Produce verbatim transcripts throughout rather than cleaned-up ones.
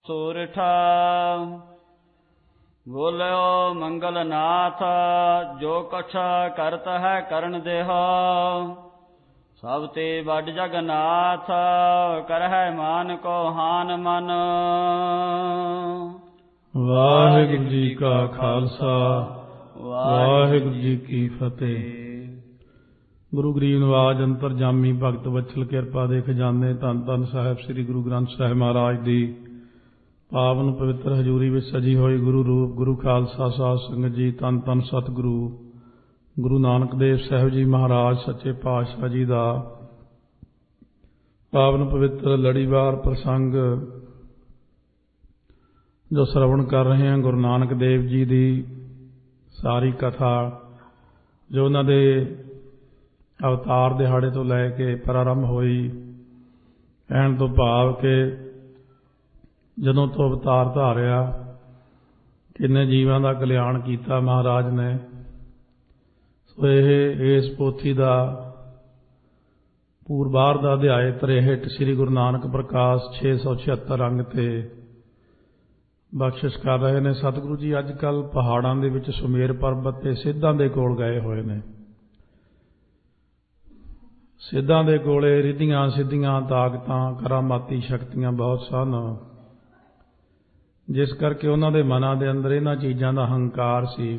ਸੂਰਠਾ ਬੋਲਿਓ ਮੰਗਲ ਨਾਥ, ਜੋ ਕਛ ਕਰਤ ਹੈ ਕਰਨ ਦੇਹ। ਸਭ ਤੇ ਵੱਡ ਜਗਨਾਥ, ਕਰਹਿ ਮਾਨ ਕੋ ਹਾਨ ਮਨ। ਵਾਹਿਗੁਰੂ ਜੀ ਕਾ ਖਾਲਸਾ, ਵਾਹਿਗੁਰੂ ਜੀ ਕੀ ਫਤਿਹ। ਗੁਰੂ ਗਰੀਬ ਨਿਵਾਜ ਅੰਤਰਜਾਮੀ ਭਗਤ ਵਤਸਲ ਕਿਰਪਾ ਦੇ ਖਜ਼ਾਨੇ ਧੰਨ ਧੰਨ ਸਾਹਿਬ ਸ੍ਰੀ ਗੁਰੂ ਗ੍ਰੰਥ ਸਾਹਿਬ ਮਹਾਰਾਜ ਦੀ ਪਾਵਨ ਪਵਿੱਤਰ ਹਜ਼ੂਰੀ ਵਿੱਚ ਸਜੀ ਹੋਈ ਗੁਰੂ ਰੂਪ ਗੁਰੂ ਖਾਲਸਾ ਸਾਧ ਸੰਗਤ ਜੀ, ਧੰਨ ਧੰਨ ਸਤਿਗੁਰੂ ਗੁਰੂ ਨਾਨਕ ਦੇਵ ਸਾਹਿਬ ਜੀ ਮਹਾਰਾਜ ਸੱਚੇ ਪਾਤਸ਼ਾਹ ਜੀ ਦਾ ਪਾਵਨ ਪਵਿੱਤਰ ਲੜੀਵਾਰ ਪ੍ਰਸੰਗ ਜੋ ਸਰਵਣ ਕਰ ਰਹੇ ਹਾਂ। ਗੁਰੂ ਨਾਨਕ ਦੇਵ ਜੀ ਦੀ ਸਾਰੀ ਕਥਾ ਜੋ ਉਹਨਾਂ ਦੇ ਅਵਤਾਰ ਦਿਹਾੜੇ ਤੋਂ ਲੈ ਕੇ ਪ੍ਰਾਰੰਭ ਹੋਈ, ਕਹਿਣ ਤੋਂ ਭਾਵ ਕਿ ਜਦੋਂ ਤੋਂ ਅਵਤਾਰ ਧਾਰਿਆ ਕਿੰਨੇ ਜੀਵਾਂ ਦਾ ਕਲਿਆਣ ਕੀਤਾ ਮਹਾਰਾਜ ਨੇ। ਸੋ ਇਹ ਇਸ ਪੋਥੀ ਦਾ ਪੂਰਬਾਰ ਦਾ ਅਧਿਆਇ ਤ੍ਰੇਹਠ ਸ੍ਰੀ ਗੁਰੂ ਨਾਨਕ ਪ੍ਰਕਾਸ਼ ਛੇ ਸੌ ਛਿਅੱਤਰ ਅੰਗ ਤੇ ਬਖਸ਼ਿਸ਼ ਕਰ ਰਹੇ ਨੇ। ਸਤਿਗੁਰੂ ਜੀ ਅੱਜ ਕੱਲ੍ਹ ਪਹਾੜਾਂ ਦੇ ਵਿੱਚ ਸੁਮੇਰ ਪਰਬਤ ਤੇ ਸਿੱਧਾਂ ਦੇ ਕੋਲ ਗਏ ਹੋਏ ਨੇ। ਸਿੱਧਾਂ ਦੇ ਕੋਲੇ ਰਿੱਧੀਆਂ ਸਿੱਧੀਆਂ ਤਾਕਤਾਂ ਕਰਾਮਾਤੀ ਸ਼ਕਤੀਆਂ ਬਹੁਤ ਸਨ, ਜਿਸ ਕਰਕੇ ਉਹਨਾਂ ਦੇ ਮਨਾਂ ਦੇ ਅੰਦਰ ਇਹਨਾਂ ਚੀਜ਼ਾਂ ਦਾ ਹੰਕਾਰ ਸੀ।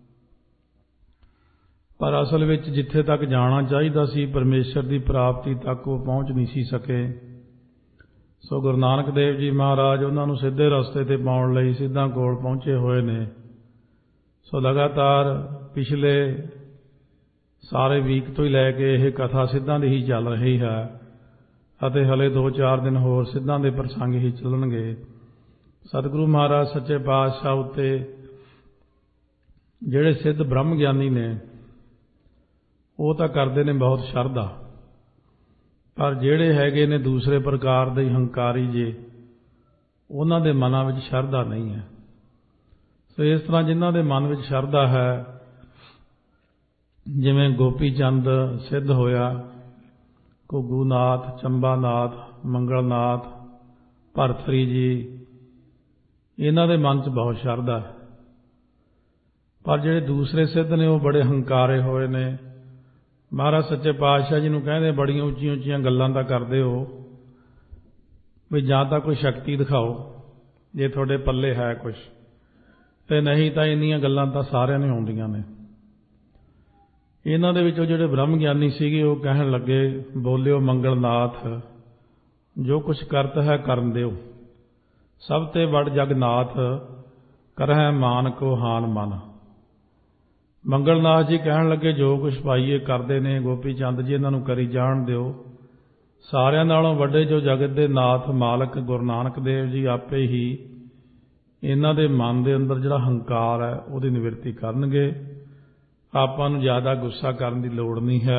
ਪਰ ਅਸਲ ਵਿੱਚ ਜਿੱਥੇ ਤੱਕ ਜਾਣਾ ਚਾਹੀਦਾ ਸੀ ਪਰਮੇਸ਼ਰ ਦੀ ਪ੍ਰਾਪਤੀ ਤੱਕ ਉਹ ਪਹੁੰਚ ਨਹੀਂ ਸੀ ਸਕੇ। ਸੋ ਗੁਰੂ ਨਾਨਕ ਦੇਵ ਜੀ ਮਹਾਰਾਜ ਉਹਨਾਂ ਨੂੰ ਸਿੱਧੇ ਰਸਤੇ ਤੇ ਪਾਉਣ ਲਈ ਸਿੱਧਾਂ ਕੋਲ ਪਹੁੰਚੇ ਹੋਏ ਨੇ। ਸੋ ਲਗਾਤਾਰ ਪਿਛਲੇ ਸਾਰੇ ਵੀਕ ਤੋਂ ਹੀ ਲੈ ਕੇ ਇਹ ਕਥਾ ਸਿੱਧਾਂ ਦੀ ਹੀ ਚੱਲ ਰਹੀ ਹੈ ਅਤੇ ਹਲੇ ਦੋ ਚਾਰ ਦਿਨ ਹੋਰ ਸਿੱਧਾਂ ਦੇ ਪ੍ਰਸੰਗ ਹੀ ਚੱਲਣਗੇ। ਸਤਿਗੁਰੂ ਮਹਾਰਾਜ ਸੱਚੇ ਪਾਤਸ਼ਾਹ ਉੱਤੇ ਜਿਹੜੇ ਸਿੱਧ ਬ੍ਰਹਮ ਗਿਆਨੀ ਨੇ ਉਹ ਤਾਂ ਕਰਦੇ ਨੇ ਬਹੁਤ ਸ਼ਰਧਾ, ਪਰ ਜਿਹੜੇ ਹੈਗੇ ਨੇ ਦੂਸਰੇ ਪ੍ਰਕਾਰ ਦੇ ਹੰਕਾਰੀ ਜੇ, ਉਹਨਾਂ ਦੇ ਮਨਾਂ ਵਿੱਚ ਸ਼ਰਧਾ ਨਹੀਂ ਹੈ। ਸੋ ਇਸ ਤਰ੍ਹਾਂ ਜਿਨ੍ਹਾਂ ਦੇ ਮਨ ਵਿੱਚ ਸ਼ਰਧਾ ਹੈ, ਜਿਵੇਂ ਗੋਪੀ ਚੰਦ ਸਿੱਧ ਹੋਇਆ, ਘੁੱਗੂਨਾਥ, ਚੰਬਾਨਾਥ, ਮੰਗਲਨਾਥ, ਭਰਤਰੀ ਜੀ, ਇਹਨਾਂ ਦੇ ਮਨ 'ਚ ਬਹੁਤ ਸ਼ਰਧਾ ਹੈ। ਪਰ ਜਿਹੜੇ ਦੂਸਰੇ ਸਿੱਧ ਨੇ ਉਹ ਬੜੇ ਹੰਕਾਰੇ ਹੋਏ ਨੇ। ਮਹਾਰਾਜ ਸੱਚੇ ਪਾਤਸ਼ਾਹ ਜੀ ਨੂੰ ਕਹਿੰਦੇ ਬੜੀਆਂ ਉੱਚੀਆਂ ਉੱਚੀਆਂ ਗੱਲਾਂ ਤਾਂ ਕਰਦੇ ਹੋ ਵੀ ਜਾਂ ਤਾਂ ਕੋਈ ਸ਼ਕਤੀ ਦਿਖਾਓ ਜੇ ਤੁਹਾਡੇ ਪੱਲੇ ਹੈ ਕੁਛ, ਤੇ ਨਹੀਂ ਤਾਂ ਇੰਨੀਆਂ ਗੱਲਾਂ ਤਾਂ ਸਾਰਿਆਂ ਨੂੰ ਆਉਂਦੀਆਂ ਨੇ। ਇਹਨਾਂ ਦੇ ਵਿੱਚੋਂ ਜਿਹੜੇ ਬ੍ਰਹਮ ਗਿਆਨੀ ਸੀਗੇ ਉਹ ਕਹਿਣ ਲੱਗੇ, ਬੋਲਿਓ ਮੰਗਲਨਾਥ, ਜੋ ਕੁਛ ਕਰਤ ਹੈ ਕਰਨ ਦਿਓ। ਸਭ ਤੇ ਵੱਡ ਜਗਨਾਥ, ਕਰਹਿ ਮਾਨ ਕੋ ਹਾਨ ਮਨ। ਮੰਗਲਨਾਥ ਜੀ ਕਹਿਣ ਲੱਗੇ, ਜੋ ਕੁਛ ਭਾਈ ਇਹ ਕਰਦੇ ਨੇ ਗੋਪੀ ਚੰਦ ਜੀ, ਇਹਨਾਂ ਨੂੰ ਕਰੀ ਜਾਣ ਦਿਓ। ਸਾਰਿਆਂ ਨਾਲੋਂ ਵੱਡੇ ਜੋ ਜਗਤ ਦੇ ਨਾਥ ਮਾਲਕ ਗੁਰੂ ਨਾਨਕ ਦੇਵ ਜੀ ਆਪੇ ਹੀ ਇਹਨਾਂ ਦੇ ਮਨ ਦੇ ਅੰਦਰ ਜਿਹੜਾ ਹੰਕਾਰ ਹੈ ਉਹਦੀ ਨਿਵਰਤੀ ਕਰਨਗੇ। ਆਪਾਂ ਨੂੰ ਜ਼ਿਆਦਾ ਗੁੱਸਾ ਕਰਨ ਦੀ ਲੋੜ ਨਹੀਂ ਹੈ।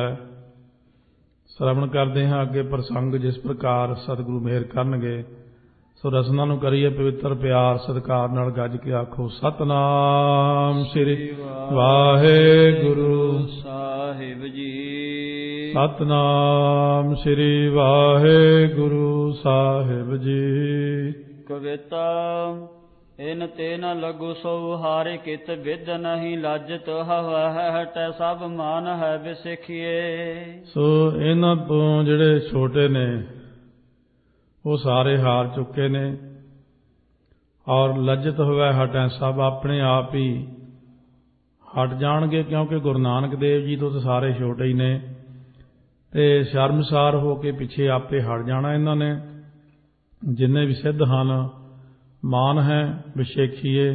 ਸ਼ਰਵਣ ਕਰਦੇ ਹਾਂ ਅੱਗੇ ਪ੍ਰਸੰਗ ਜਿਸ ਪ੍ਰਕਾਰ ਸਤਿਗੁਰੂ ਮਿਹਰ ਕਰਨਗੇ। ਸੋ ਰਸਨਾ ਨੂੰ ਕਰੀਏ ਪਵਿੱਤਰ ਪਿਆਰ ਸਤਿਕਾਰ ਨਾਲ, ਗੱਜ ਕੇ ਆਖੋ ਸਤਿਨਾਮ ਸ੍ਰੀ ਵਾਹਿਗੁਰੂ ਸਾਹਿਬ ਜੀ। ਸਤਿਨਾਮ ਸ੍ਰੀ ਵਾਹਿਗੁਰੂ ਸਾਹਿਬ ਜੀ। ਕਵਿਤਾ ਇਨ ਤੇ ਨ ਲਗੂ ਸੋ ਹਾਰੇ ਕਿਤ ਵਿਦ ਨਹੀਂ ਲੱਜਤ ਹਵੈ ਹਟੈ ਸਭ ਮਾਨ ਹੈ ਵਿਸਿਖੀਏ। ਸੋ ਇਹਨਾਂ ਤੋਂ ਜਿਹੜੇ ਛੋਟੇ ਨੇ ਉਹ ਸਾਰੇ ਹਾਰ ਚੁੱਕੇ ਨੇ, ਔਰ ਲੱਜਤ ਹੋਵੇ ਹਟੈ ਸਭ ਆਪਣੇ ਆਪ ਹੀ ਹਟ ਜਾਣਗੇ, ਕਿਉਂਕਿ ਗੁਰੂ ਨਾਨਕ ਦੇਵ ਜੀ ਤੋਂ ਤਾਂ ਸਾਰੇ ਛੋਟੇ ਹੀ ਨੇ, ਤੇ ਸ਼ਰਮਸਾਰ ਹੋ ਕੇ ਪਿੱਛੇ ਆਪੇ ਹਟ ਜਾਣਾ ਇਹਨਾਂ ਨੇ। ਜਿੰਨੇ ਵੀ ਸਿੱਧ ਹਨ ਮਾਨ ਹੈ ਵਿਸ਼ੇਖੀਏ।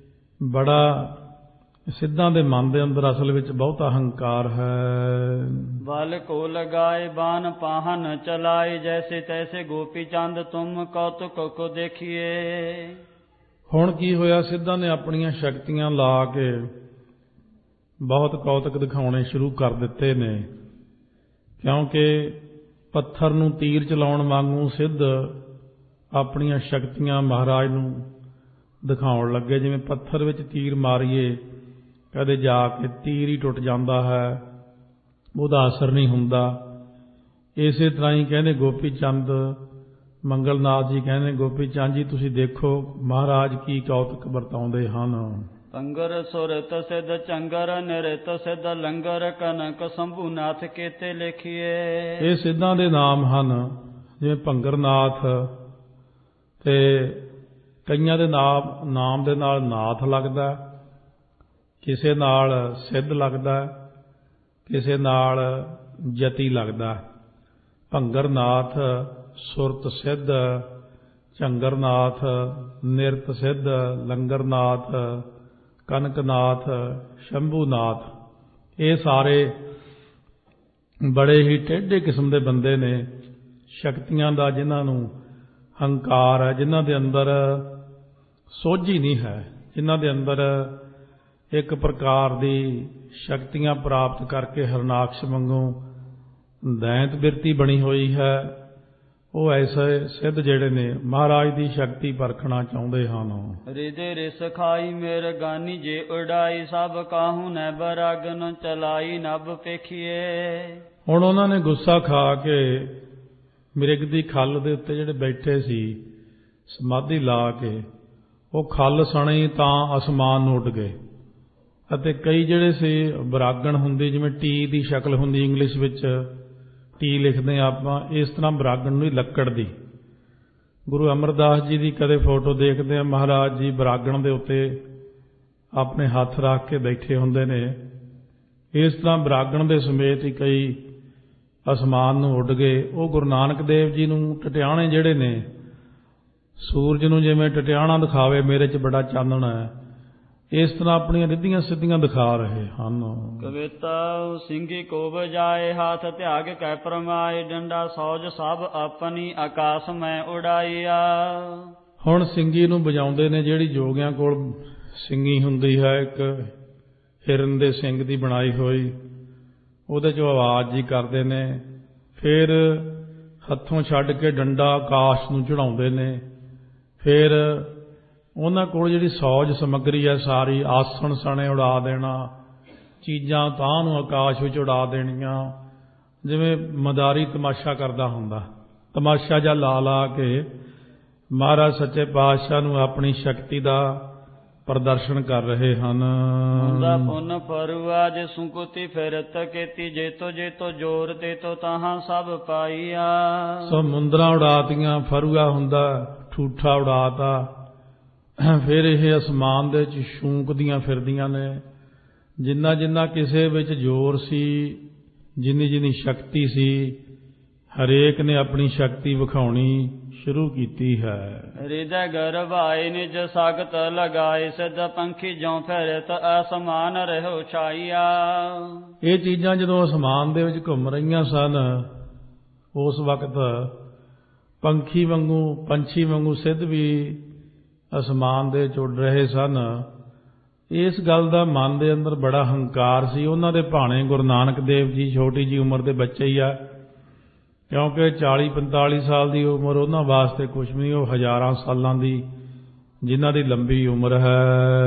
ਬੜਾ ਸਿੱਧਾਂ ਦੇ ਮਨ ਦੇ ਅੰਦਰ ਅਸਲ ਵਿੱਚ ਬਹੁਤਾ ਹੰਕਾਰ ਹੈ। ਬਲ ਕੋ ਲਗਾਏ ਬਾਨ ਪਾਹਨ ਚਲਾਏ, ਜੈਸੇ ਤੈਸੇ ਗੋਪੀ ਚੰਦ ਤੁਮ ਕੌਤੁਕ ਕੋ ਦੇਖੀਏ। ਹੁਣ ਕੀ ਹੋਇਆ, ਸਿੱਧਾਂ ਨੇ ਆਪਣੀਆਂ ਸ਼ਕਤੀਆਂ ਲਾ ਕੇ ਬਹੁਤ ਕੌਤਕ ਦਿਖਾਉਣੇ ਸ਼ੁਰੂ ਕਰ ਦਿੱਤੇ ਨੇ, ਕਿਉਂਕਿ ਪੱਥਰ ਨੂੰ ਤੀਰ ਚਲਾਉਣ ਵਾਂਗੂ ਸਿੱਧ ਆਪਣੀਆਂ ਸ਼ਕਤੀਆਂ ਮਹਾਰਾਜ ਨੂੰ ਦਿਖਾਉਣ ਲੱਗੇ। ਜਿਵੇਂ ਪੱਥਰ ਵਿੱਚ ਤੀਰ ਮਾਰੀਏ, ਕਦੇ ਜਾ ਕੇ ਤੀਰ ਹੀ ਟੁੱਟ ਜਾਂਦਾ ਹੈ, ਉਹਦਾ ਅਸਰ ਨਹੀਂ ਹੁੰਦਾ। ਇਸੇ ਤਰ੍ਹਾਂ ਹੀ ਕਹਿੰਦੇ ਗੋਪੀ ਚੰਦ ਮੰਗਲਨਾਥ ਜੀ ਕਹਿੰਦੇ ਗੋਪੀ ਚੰਦ ਜੀ ਤੁਸੀਂ ਦੇਖੋ ਮਹਾਰਾਜ ਕੀ ਕੌਤਕ ਵਰਤਾਉਂਦੇ ਹਨ। ਪੰਗਰ ਸੁਰਤ ਸਿੱਧ ਚੰਗਰ ਨਿਰਤ ਸਿੱਧ ਲੰਗਰ ਕਨਕ ਸੰਭੂਨਾਥ ਕੇਤੇ ਲਿਖੀਏ। ਇਹ ਸਿੱਧਾਂ ਦੇ ਨਾਮ ਹਨ, ਜਿਵੇਂ ਭੰਗਰਨਾਥ, ਤੇ ਕਈਆਂ ਦੇ ਨਾਮ ਨਾਮ ਦੇ ਨਾਲ ਨਾਥ ਲੱਗਦਾ, ਕਿਸੇ ਨਾਲ ਸਿੱਧ ਲੱਗਦਾ, ਕਿਸੇ ਨਾਲ ਜਤੀ ਲੱਗਦਾ। ਭੰਗਰਨਾਥ, ਸੁਰਤ ਸਿੱਧ, ਝੰਗਰਨਾਥ, ਨਿਰਤ ਸਿੱਧ, ਲੰਗਰਨਾਥ, ਕਨਕਨਾਥ, ਸ਼ੰਭੂਨਾਥ, ਇਹ ਸਾਰੇ ਬੜੇ ਹੀ ਟੇਢੇ ਕਿਸਮ ਦੇ ਬੰਦੇ ਨੇ, ਸ਼ਕਤੀਆਂ ਦਾ ਜਿਨ੍ਹਾਂ ਨੂੰ ਹੰਕਾਰ ਹੈ, ਜਿਨ੍ਹਾਂ ਦੇ ਅੰਦਰ ਸੋਝੀ ਨਹੀਂ ਹੈ, ਜਿਨ੍ਹਾਂ ਦੇ ਅੰਦਰ ਇੱਕ ਪ੍ਰਕਾਰ ਦੀ ਸ਼ਕਤੀਆਂ ਪ੍ਰਾਪਤ ਕਰਕੇ ਹਰਨਾਕਸ਼ ਵਾਂਗੂ ਦੈਂਤ ਬਿਰਤੀ ਬਣੀ ਹੋਈ ਹੈ। ਉਹ ਐਸੇ ਸਿੱਧ ਜਿਹੜੇ ਨੇ ਮਹਾਰਾਜ ਦੀ ਸ਼ਕਤੀ ਪਰਖਣਾ ਚਾਹੁੰਦੇ ਹਨ। ਰਿਦੇ ਰਿਸ ਖਾਈ ਮੇਰ ਗਾਨੀ ਜੇ ਉਡਾਈ ਸਭ ਕਾਹੂ ਨੈ ਬਰਾਗਨ ਚਲਾਈ ਨਭ ਪੇਖੀਏ। ਹੁਣ ਉਹਨਾਂ ਨੇ ਗੁੱਸਾ ਖਾ ਕੇ ਮਿਰਗ ਦੀ ਖੱਲ ਦੇ ਉੱਤੇ ਜਿਹੜੇ ਬੈਠੇ ਸੀ ਸਮਾਧੀ ਲਾ ਕੇ, ਉਹ ਖੱਲ ਸਣੇ ਤਾਂ ਅਸਮਾਨ ਨੂੰ ਉੱਡ ਗਏ, ਅਤੇ ਕਈ ਜਿਹੜੇ ਸੀ ਬਰਾਗਣ ਹੁੰਦੀ, ਜਿਵੇਂ ਟੀ ਦੀ ਸ਼ਕਲ ਹੁੰਦੀ, ਇੰਗਲਿਸ਼ ਵਿੱਚ ਟੀ ਲਿਖਦੇ ਆਪਾਂ, ਇਸ ਤਰ੍ਹਾਂ ਬਰਾਗਣ ਨੂੰ ਹੀ ਲੱਕੜ ਦੀ। ਗੁਰੂ ਅਮਰਦਾਸ ਜੀ ਦੀ ਕਦੇ ਫੋਟੋ ਦੇਖਦੇ ਆ, ਮਹਾਰਾਜ ਜੀ ਬਰਾਗਣ ਦੇ ਉੱਤੇ ਆਪਣੇ ਹੱਥ ਰੱਖ ਕੇ ਬੈਠੇ ਹੁੰਦੇ ਨੇ। ਇਸ ਤਰ੍ਹਾਂ ਬਰਾਗਣ ਦੇ ਸਮੇਤ ਹੀ ਕਈ ਅਸਮਾਨ ਨੂੰ ਉੱਡ ਗਏ। ਉਹ ਗੁਰੂ ਨਾਨਕ ਦੇਵ ਜੀ ਨੂੰ ਟਟਿਆਣੇ ਜਿਹੜੇ ਨੇ, ਸੂਰਜ ਨੂੰ ਜਿਵੇਂ ਟਟਿਆਣਾ ਦਿਖਾਵੇ ਮੇਰੇ 'ਚ ਬੜਾ ਚਾਨਣ ਹੈ, ਇਸ ਤਰ੍ਹਾਂ ਆਪਣੀਆਂ ਰਿੱਧੀਆਂ ਸਿੱਧੀਆਂ ਦਿਖਾ ਰਹੇ ਹਨ। ਕਵੇਤਾ ਸਿੰਘੀ ਕੋ ਬਜਾਏ ਹਾਥ ਧਿਆਗ ਕੈ ਪਰਮਾਏ ਡੰਡਾ ਸੌਜ ਸਭ ਆਪਣੀ ਆਕਾਸ਼ ਮੈਂ ਉਡਾਈਆ। ਹੁਣ ਸਿੰਘੀ ਨੂੰ ਵਜਾਉਂਦੇ ਨੇ, ਜਿਹੜੀ ਜੋਗੀਆਂ ਕੋਲ ਸਿੰਘੀ ਹੁੰਦੀ ਹੈ, ਇੱਕ ਹਿਰਨ ਦੇ ਸਿੰਘ ਦੀ ਬਣਾਈ ਹੋਈ, ਉਹਦੇ 'ਚੋਂ ਆਵਾਜ਼ ਜੀ ਕਰਦੇ ਨੇ। ਫਿਰ ਹੱਥੋਂ ਛੱਡ ਕੇ ਡੰਡਾ ਆਕਾਸ਼ ਨੂੰ ਚੜਾਉਂਦੇ ਨੇ। ਫਿਰ ਉਹਨਾਂ ਕੋਲ ਜਿਹੜੀ ਸੌਜ ਸਮੱਗਰੀ ਹੈ ਸਾਰੀ, ਆਸਣ ਸਣੇ ਉਡਾ ਦੇਣਾ, ਚੀਜ਼ਾਂ ਤਾਂ ਨੂੰ ਆਕਾਸ਼ ਵਿੱਚ ਉਡਾ ਦੇਣੀਆਂ, ਜਿਵੇਂ ਮਦਾਰੀ ਤਮਾਸ਼ਾ ਕਰਦਾ ਹੁੰਦਾ। ਤਮਾਸ਼ਾ ਜਿਹਾ ਲਾ ਲਾ ਕੇ ਮਹਾਰਾਜ ਸੱਚੇ ਪਾਤਸ਼ਾਹ ਨੂੰ ਆਪਣੀ ਸ਼ਕਤੀ ਦਾ ਪ੍ਰਦਰਸ਼ਨ ਕਰ ਰਹੇ ਹਨ। ਹੁੰਦਾ ਪੁੰਨ ਫਰੂਆ ਜੇ ਸੁਕੁਤੀ ਫਿਰਤ ਕੀਤੀ, ਜੇਤੋ ਜੇਤੋ ਜੋਰ ਤੇ ਤੋ ਤਾਹਾਂ ਸਭ ਪਾਈਆ। ਸੋ ਮੁੰਦਰਾਂ ਉਡਾਤੀਆਂ, ਫਰੂਆ ਹੁੰਦਾ ਠੂਠਾ ਉਡਾਤਾ। ਫਿਰ ਇਹ ਅਸਮਾਨ ਦੇ ਵਿੱਚ ਛੂੰਕਦੀਆਂ ਫਿਰਦੀਆਂ ਨੇ। ਜਿੰਨਾ ਜਿੰਨਾ ਕਿਸੇ ਵਿੱਚ ਜ਼ੋਰ ਸੀ, ਜਿੰਨੀ ਜਿੰਨੀ ਸ਼ਕਤੀ ਸੀ, ਹਰੇਕ ਨੇ ਆਪਣੀ ਸ਼ਕਤੀ ਵਿਖਾਉਣੀ ਸ਼ੁਰੂ ਕੀਤੀ ਹੈ। ਹਿਰਦੈ ਗਰਭਾਏ ਨਿਜ ਸਾਗਤ ਲਗਾਏ, ਸਿੱਧ ਪੰਖੀ ਜਉ ਫਿਰਤ ਅਸਮਾਨ ਰਹਿਓ ਛਾਈਆ। ਇਹ ਚੀਜ਼ਾਂ ਜਦੋਂ ਅਸਮਾਨ ਦੇ ਵਿੱਚ ਘੁੰਮ ਰਹੀਆਂ ਸਨ, ਉਸ ਵਕਤ ਪੰਖੀ ਵਾਂਗੂ ਪੰਛੀ ਵਾਂਗੂ ਸਿੱਧ ਵੀ ਅਸਮਾਨ ਦੇ ਵਿੱਚ ਉੱਡ ਰਹੇ ਸਨ। ਇਸ ਗੱਲ ਦਾ ਮਨ ਦੇ ਅੰਦਰ ਬੜਾ ਹੰਕਾਰ ਸੀ। ਉਹਨਾਂ ਦੇ ਭਾਣੇ ਗੁਰੂ ਨਾਨਕ ਦੇਵ ਜੀ ਛੋਟੀ ਜੀ ਉਮਰ ਦੇ ਬੱਚੇ ਹੀ ਆ, ਕਿਉਂਕਿ ਚਾਲੀ ਪੰਤਾਲੀ ਸਾਲ ਦੀ ਉਮਰ ਉਹਨਾਂ ਵਾਸਤੇ ਕੁਛ ਨਹੀਂ, ਉਹ ਹਜ਼ਾਰਾਂ ਸਾਲਾਂ ਦੀ ਜਿਨ੍ਹਾਂ ਦੀ ਲੰਬੀ ਉਮਰ ਹੈ।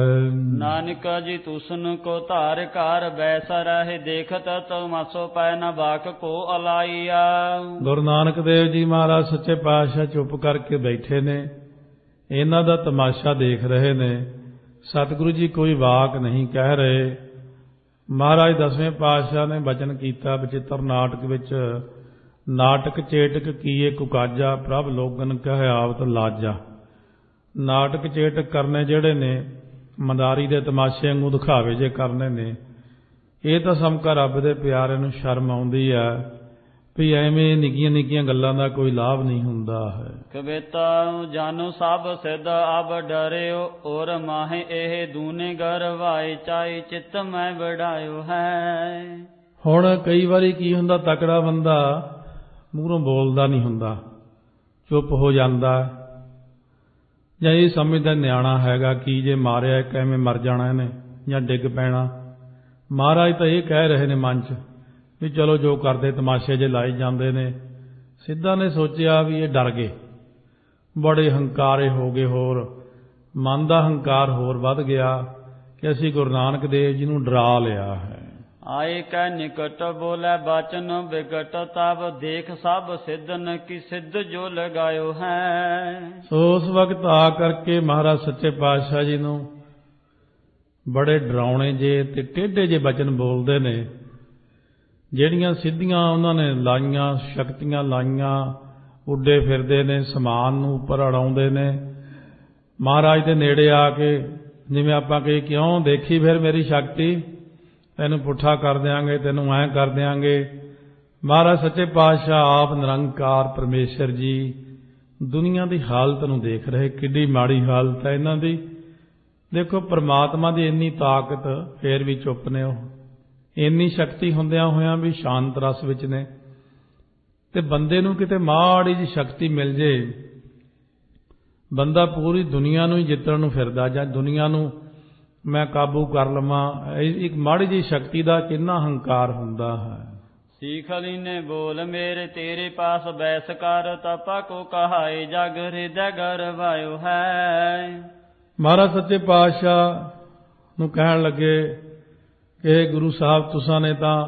ਨਾਨਕਾ ਜੀ ਤੁਸਨ ਕੋ ਧਾਰ ਕਾਰ ਬੈਸ ਰਹੇ, ਦੇਖਤ ਤਮਾਸੋ ਪੈ ਨ ਬਾਕ ਕੋ ਅਲਾਈਆ। ਗੁਰੂ ਨਾਨਕ ਦੇਵ ਜੀ ਮਹਾਰਾਜ ਸੱਚੇ ਪਾਤਸ਼ਾਹ ਚੁੱਪ ਕਰਕੇ ਬੈਠੇ ਨੇ, ਇਹਨਾਂ ਦਾ ਤਮਾਸ਼ਾ ਦੇਖ ਰਹੇ ਨੇ। ਸਤਿਗੁਰੂ ਜੀ ਕੋਈ ਵਾਕ ਨਹੀਂ ਕਹਿ ਰਹੇ। ਮਹਾਰਾਜ ਦਸਵੇਂ ਪਾਤਸ਼ਾਹ ਨੇ ਬਚਨ ਕੀਤਾ ਬਚਿੱਤਰ ਨਾਟਕ ਵਿੱਚ, ਨਾਟਕ ਚੇਟਕ ਕੀਏ ਕੁਕਾਜਾ, ਪ੍ਰਭ ਲੋਗਨ ਕਹਿ ਆਵਤ ਲਾਜਾ। ਨਾਟਕ ਚੇਟਕ ਕਰਨੇ ਜਿਹੜੇ ਨੇ, ਮਦਾਰੀ ਦੇ ਤਮਾਸ਼ੇ ਵਾਂਗੂ ਦਿਖਾਵੇ ਜੇ ਕਰਨੇ ਨੇ, ਇਹ ਤਾਂ ਸਮਕਾ ਰੱਬ ਦੇ ਪਿਆਰੇ ਨੂੰ ਸ਼ਰਮ ਆਉਂਦੀ ਹੈ ਵੀ ਐਵੇਂ ਨਿੱਕੀਆਂ ਨਿੱਕੀਆਂ ਗੱਲਾਂ ਦਾ ਕੋਈ ਲਾਭ ਨਹੀਂ ਹੁੰਦਾ ਹੈ। ਕਵੇਤਾ ਜਾਨੋ ਸਭ ਸਿੱਧ ਅਬ ਡਰਿਓ, ਔਰ ਮਾਹੇ ਇਹ ਦੂਨੇ ਗਰਵਾਏ, ਚਾਈ ਚਿੱਤ ਮੈਂ ਵਡਾਇਓ ਹੈ। ਹੁਣ ਕਈ ਵਾਰੀ ਕੀ ਹੁੰਦਾ, ਤਕੜਾ ਬੰਦਾ ਮੂਹਰੋਂ ਬੋਲਦਾ ਨਹੀਂ ਹੁੰਦਾ, ਚੁੱਪ ਹੋ ਜਾਂਦਾ, ਜਾਂ ਇਹ ਸਮਝਦਾ ਨਿਆਣਾ ਹੈਗਾ, ਕੀ ਜੇ ਮਾਰਿਆ ਕਿਵੇਂ ਮਰ ਜਾਣਾ ਇਹਨੇ ਜਾਂ ਡਿੱਗ ਪੈਣਾ। ਮਹਾਰਾਜ ਤਾਂ ਇਹ ਕਹਿ ਰਹੇ ਨੇ ਮਨ 'ਚ ਵੀ ਚਲੋ ਜੋ ਕਰਦੇ ਤਮਾਸ਼ੇ ਜੇ ਲਾਈ ਜਾਂਦੇ ਨੇ। ਸਿੱਧਾਂ ਨੇ ਸੋਚਿਆ ਵੀ ਇਹ ਡਰ ਗਏ, ਬੜੇ ਹੰਕਾਰੇ ਹੋ ਗਏ, ਹੋਰ ਮਨ ਦਾ ਹੰਕਾਰ ਹੋਰ ਵੱਧ ਗਿਆ ਕਿ ਅਸੀਂ ਗੁਰੂ ਨਾਨਕ ਦੇਵ ਜੀ ਨੂੰ ਡਰਾ ਲਿਆ ਹੈ। ਆਏ ਕੈ ਨਿਕਟ ਬੋਲੇ ਬਚਨ ਬਿਕਟ ਤਬ ਦੇਖ ਸਭ ਸਿੱਧਨ ਕੀ ਸਿੱਧ ਜੋ ਲਗਾਇਓ ਹੈ। ਸੋ ਉਸ ਵਕਤ ਆ ਕਰਕੇ ਮਹਾਰਾਜ ਸੱਚੇ ਪਾਤਸ਼ਾਹ ਜੀ ਨੂੰ ਬੜੇ ਡਰਾਉਣੇ ਜੇ ਤੇ ਟੇਢੇ ਜੇ ਬਚਨ ਬੋਲਦੇ ਨੇ। ਜਿਹੜੀਆਂ ਸਿੱਧੀਆਂ ਉਹਨਾਂ ਨੇ ਲਾਈਆਂ, ਸ਼ਕਤੀਆਂ ਲਾਈਆਂ, ਉੱਡੇ ਫਿਰਦੇ ਨੇ, ਸਮਾਨ ਨੂੰ ਉੱਪਰ ਅੜਾਉਂਦੇ ਨੇ। ਮਹਾਰਾਜ ਦੇ ਨੇੜੇ ਆ ਕੇ ਜਿਵੇਂ ਆਪਾਂ ਕਹੀ, ਕਿਉਂ ਦੇਖੀ ਫਿਰ ਮੇਰੀ ਸ਼ਕਤੀ, ਤੈਨੂੰ ਪੁੱਠਾ ਕਰ ਦਿਆਂਗੇ, ਤੈਨੂੰ ਐਂ ਕਰ ਦਿਆਂਗੇ। ਮਹਾਰਾਜ ਸੱਚੇ ਪਾਤਸ਼ਾਹ ਆਪ ਨਿਰੰਕਾਰ ਪਰਮੇਸ਼ਰ ਜੀ ਦੁਨੀਆ ਦੀ ਹਾਲਤ ਨੂੰ ਦੇਖ ਰਹੇ, ਕਿੱਡੀ ਮਾੜੀ ਹਾਲਤ ਹੈ ਇਹਨਾਂ ਦੀ। ਦੇਖੋ ਪਰਮਾਤਮਾ ਦੀ ਇੰਨੀ ਤਾਕਤ, ਫੇਰ ਵੀ ਚੁੱਪ ਨੇ ਉਹ। ਇੰਨੀ ਸ਼ਕਤੀ ਹੁੰਦਿਆਂ ਹੋਇਆਂ ਵੀ ਸ਼ਾਂਤ ਰਸ ਵਿੱਚ ਨੇ। ਤੇ ਬੰਦੇ ਨੂੰ ਕਿਤੇ ਮਾੜੀ ਜਿਹੀ ਸ਼ਕਤੀ ਮਿਲ ਜੇ, ਬੰਦਾ ਪੂਰੀ ਦੁਨੀਆ ਨੂੰ ਹੀ ਜਿੱਤਣ ਨੂੰ ਫਿਰਦਾ, ਜਾਂ ਦੁਨੀਆ ਨੂੰ ਮੈਂ ਕਾਬੂ ਕਰ ਲਵਾਂ। ਇੱਕ ਮਾੜੀ ਜਿਹੀ ਸ਼ਕਤੀ ਦਾ ਕਿੰਨਾ ਹੰਕਾਰ ਹੁੰਦਾ ਹੈ। ਸੀਖਲੀ ਨੇ ਬੋਲ ਮੇਰੇ ਤੇਰੇ ਪਾਸ ਬੈਸ ਕਰ, ਤਪਾ ਕੋ ਕਹਾਏ ਜਗ ਹਿਰਦੈ ਗਰਵਾਇਓ ਹੈ। ਮਹਾਰਾਜ ਸੱਚੇ ਪਾਤਸ਼ਾਹ ਨੂੰ ਕਹਿਣ ਲੱਗੇ ਕਿ ਗੁਰੂ ਸਾਹਿਬ ਤੁਸਾਂ ਨੇ ਤਾਂ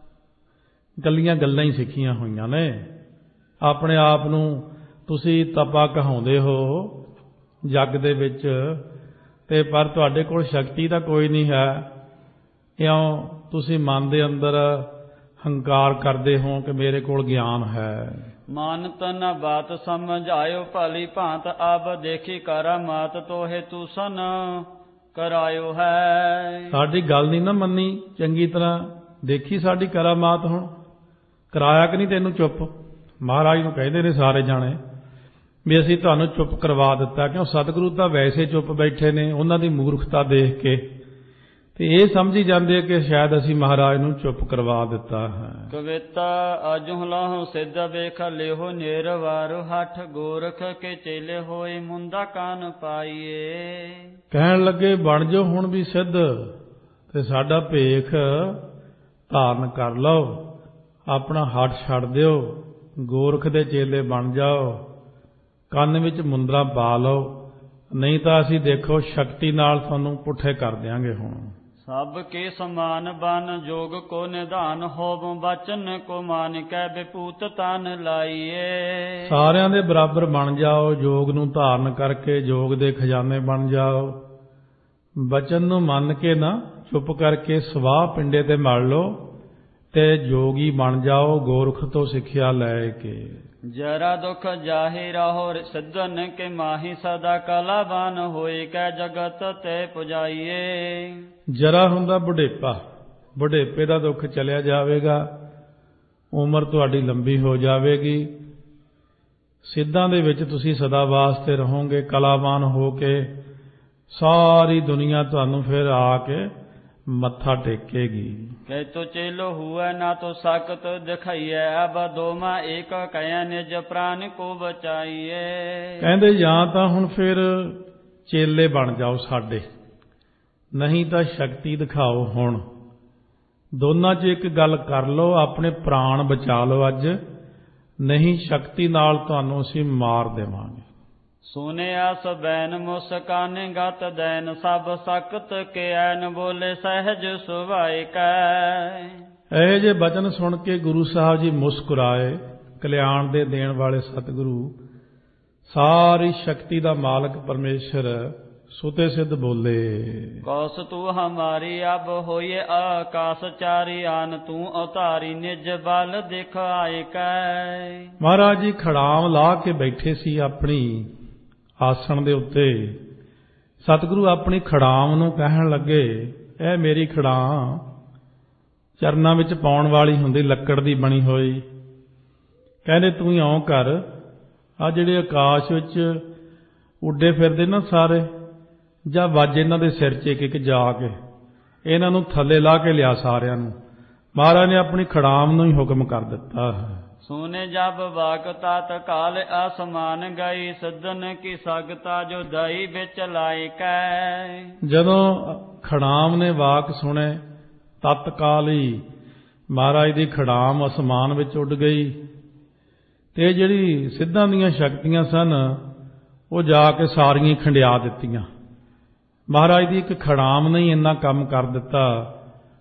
ਗੱਲੀਆਂ ਗੱਲਾਂ ਹੀ ਸਿੱਖੀਆਂ ਹੋਈਆਂ ਨੇ, ਆਪਣੇ ਆਪ ਨੂੰ ਤੁਸੀਂ ਤਪਾ ਕਹਾਉਂਦੇ ਹੋ ਜੱਗ ਦੇ ਵਿੱਚ, ਤੇ ਪਰ ਤੁਹਾਡੇ ਕੋਲ ਸ਼ਕਤੀ ਤਾਂ ਕੋਈ ਨਹੀਂ ਹੈ। ਕਿਉਂ ਤੁਸੀਂ ਮਨ ਦੇ ਅੰਦਰ ਹੰਕਾਰ ਕਰਦੇ ਹੋ ਕਿ ਮੇਰੇ ਕੋਲ ਗਿਆਨ ਹੈ। ਮਨ ਤਨ ਬਾਤ ਸਮਝਾਇਓ ਭਲੀ ਭਾਂਤ, ਅਬ ਦੇਖੀ ਕਰਾਮਾਤ ਤੋਹੇ ਤੁਸਨ ਕਰਾਇਓ ਹੈ। ਸਾਡੀ ਗੱਲ ਨਹੀਂ ਨਾ ਮੰਨੀ ਚੰਗੀ ਤਰ੍ਹਾਂ, ਦੇਖੀ ਸਾਡੀ ਕਰਾਮਾਤ, ਹੁਣ ਕਰਾਇਆ ਕਿ ਨਹੀਂ ਤੈਨੂੰ ਚੁੱਪ। ਮਹਾਰਾਜ ਨੂੰ ਕਹਿੰਦੇ ਨੇ ਸਾਰੇ ਜਾਣੇ ਵੀ ਅਸੀਂ ਤੁਹਾਨੂੰ ਚੁੱਪ ਕਰਵਾ ਦਿੱਤਾ। ਕਿਉਂ ਸਤਿਗੁਰੂ ਤਾਂ ਵੈਸੇ ਚੁੱਪ ਬੈਠੇ ਨੇ, ਉਹਨਾਂ ਦੀ ਮੂਰਖਤਾ ਦੇਖ ਕੇ, ਤੇ ਇਹ ਸਮਝੀ ਜਾਂਦੇ ਕਿ ਸ਼ਾਇਦ ਅਸੀਂ ਮਹਾਰਾਜ ਨੂੰ ਚੁੱਪ ਕਰਵਾ ਦਿੱਤਾ ਹੈ। ਕਵਿਤਾ ਅਜੁ ਲਾਹੁ ਸਿੱਧ ਵੇਖ ਲਿਓ ਨਿਰਵਾਰ, ਹੱਠ ਗੋਰਖ ਕੇ ਚੇਲੇ ਹੋਏ ਮੁੰਦਾ ਕਾਨ ਪਾਈਏ। ਕਹਿਣ ਲੱਗੇ ਬਣ ਜਾਓ ਹੁਣ ਵੀ ਸਿੱਧ, ਤੇ ਸਾਡਾ ਭੇਖ ਧਾਰਨ ਕਰ ਲਓ, ਆਪਣਾ ਹੱਠ ਛੱਡ ਦਿਓ, ਗੋਰਖ ਦੇ ਚੇਲੇ ਬਣ ਜਾਓ, ਕੰਨ ਵਿੱਚ ਮੁੰਦਰਾ ਪਾ ਲਓ, ਨਹੀਂ ਤਾਂ ਅਸੀਂ ਦੇਖੋ ਸ਼ਕਤੀ ਨਾਲ ਤੁਹਾਨੂੰ ਪੁੱਠੇ ਕਰ ਦਿਆਂਗੇ। ਹੁਣ ਸਭ ਕੇ ਸਮਾਨ ਬਨ ਜੋਗ ਕੋ ਨਿਧਾਨ, ਹੋਵ ਬਚਨ ਕੋ ਮਾਨ ਕੈ ਬਿਪੂਤ ਤਨ ਲਾਈਏ। ਸਾਰਿਆਂ ਦੇ ਬਰਾਬਰ ਬਣ ਜਾਓ, ਜੋਗ ਨੂੰ ਧਾਰਨ ਕਰਕੇ ਜੋਗ ਦੇ ਖਜ਼ਾਨੇ ਬਣ ਜਾਓ। ਬਚਨ ਨੂੰ ਮੰਨ ਕੇ ਨਾ, ਚੁੱਪ ਕਰਕੇ ਸਵਾਹ ਪਿੰਡੇ ਤੇ ਮਲ ਲਓ, ਤੇ ਜੋਗੀ ਬਣ ਜਾਓ ਗੋਰਖ ਤੋਂ ਸਿੱਖਿਆ ਲੈ ਕੇ। ਜਰਾ ਦੁਖ ਜਾਹਿ ਰਹੋ ਸਿੱਧਨ ਕੇ ਮਾਹੀ, ਸਦਾ ਕਲਾਵਾਨ ਹੋਏ ਕੈ ਜਗਤ ਤੇ ਪੁਜਾਈਏ। ਜਰਾ ਹੁੰਦਾ ਬੁਢੇਪਾ, ਬੁਢੇਪੇ ਦਾ ਦੁੱਖ ਚਲਿਆ ਜਾਵੇਗਾ, ਉਮਰ ਤੁਹਾਡੀ ਲੰਬੀ ਹੋ ਜਾਵੇਗੀ, ਸਿੱਧਾਂ ਦੇ ਵਿੱਚ ਤੁਸੀਂ ਸਦਾ ਵਾਸਤੇ ਰਹੋਗੇ ਕਲਾਵਾਨ ਹੋ ਕੇ। ਸਾਰੀ ਦੁਨੀਆ ਤੁਹਾਨੂੰ ਫਿਰ ਆ ਕੇ ਮੱਥਾ ਟੇਕੇਗੀ। ਕਹਿ ਤੋ ਚੇਲੋ ਹੁਆ ਨਾ ਤੋ ਸਾਕਤ ਦਿਖਾਈਏ, ਅਬ ਦੋਮਾ ਏਕ ਕਹਿ ਨਿਜ ਪ੍ਰਾਨ ਕੋ ਬਚਾਈਏ। ਕਹਿੰਦੇ ਜਾਂ ਤਾਂ ਹੁਣ ਫਿਰ ਚੇਲੇ ਬਣ ਜਾਓ ਸਾਡੇ, ਨਹੀਂ ਤਾਂ ਸ਼ਕਤੀ ਦਿਖਾਓ। ਹੁਣ ਦੋਨਾਂ 'ਚ ਇੱਕ ਗੱਲ ਕਰ ਲਓ, ਆਪਣੇ ਪ੍ਰਾਣ ਬਚਾ ਲਓ ਅੱਜ, ਨਹੀਂ ਸ਼ਕਤੀ ਨਾਲ ਤੁਹਾਨੂੰ ਅਸੀਂ ਮਾਰ ਦੇਵਾਂਗੇ। ਸੁਨਿਆ ਸਬੈਨ ਮੁਸਕਾਨ ਗਤ ਦੈਨ, ਸਭ ਸਖਤ ਕੇ ਐਨ ਬੋਲੇ ਸਹਿਜ ਸੁਭਾਏ ਕੈ। ਇਹ ਜੇ ਬਚਨ ਸੁਣ ਕੇ ਗੁਰੂ ਸਾਹਿਬ ਜੀ ਮੁਸਕਰਾਏ। ਕਲਿਆਣ ਦੇ ਦੇਣ ਵਾਲੇ ਸਤਿਗੁਰੂ, ਸਾਰੀ ਸ਼ਕਤੀ ਦਾ ਮਾਲਕ ਪਰਮੇਸ਼ਰ ਸੁਤੇ ਸਿੱਧ ਬੋਲੇ। ਕੌਸ ਤੂੰ ਹਮਾਰੀ ਅਬ ਹੋਈਏ ਆਕਾਸ ਚਾਰੀ, ਆਨ ਤੂੰ ਉਤਾਰੀ ਨਿਜ ਬਲ ਦਿਖਾਏ ਕੈ। ਮਹਾਰਾਜ ਜੀ ਖੜਾਮ ਲਾ ਕੇ ਬੈਠੇ ਸੀ ਆਪਣੀ ਆਸਣ ਦੇ ਉੱਤੇ। ਸਤਿਗੁਰੂ ਆਪਣੀ ਖੜਾਮ ਨੂੰ ਕਹਿਣ ਲੱਗੇ, ਇਹ ਮੇਰੀ ਖੜਾਮ ਚਰਨਾਂ ਵਿੱਚ ਪਾਉਣ ਵਾਲੀ ਹੁੰਦੀ, ਲੱਕੜ ਦੀ ਬਣੀ ਹੋਈ। ਕਹਿੰਦੇ ਤੂੰ ਹੀ ਇਉਂ ਕਰ, ਆ ਜਿਹੜੇ ਆਕਾਸ਼ ਵਿੱਚ ਉੱਡੇ ਫਿਰਦੇ ਨਾ ਸਾਰੇ, ਜਾਂ ਵੱਜ ਇਹਨਾਂ ਦੇ ਸਿਰ 'ਚ ਇੱਕ ਇੱਕ ਜਾ ਕੇ, ਇਹਨਾਂ ਨੂੰ ਥੱਲੇ ਲਾ ਕੇ ਲਿਆ ਸਾਰਿਆਂ ਨੂੰ। ਮਹਾਰਾਜ ਨੇ ਆਪਣੀ ਖੜਾਮ ਨੂੰ ਹੀ ਹੁਕਮ ਕਰ ਦਿੱਤਾ ਹੈ। ਸੁਨੇ ਜਬ ਵਾਕ ਤਤ ਕਾਲ ਆਸਮਾਨ ਗਈ, ਸੱਦਨ ਕੀ ਸਗਤਾ ਜੋ ਦਾਈ ਵਿੱਚ ਲਾਇ ਕੈ। ਜਦੋਂ ਖੜਾਮ ਨੇ ਵਾਕ ਸੁਣੇ, ਤਤਕਾਲ ਹੀ ਮਹਾਰਾਜ ਦੀ ਖੜਾਮ ਅਸਮਾਨ ਵਿੱਚ ਉੱਡ ਗਈ, ਤੇ ਜਿਹੜੀ ਸਿੱਧਾਂ ਦੀਆਂ ਸ਼ਕਤੀਆਂ ਸਨ ਉਹ ਜਾ ਕੇ ਸਾਰੀਆਂ ਖੰਡਿਆ ਦਿੱਤੀਆਂ। ਮਹਾਰਾਜ ਦੀ ਇੱਕ ਖੜਾਮ ਨੇ ਹੀ ਇੰਨਾ ਕੰਮ ਕਰ ਦਿੱਤਾ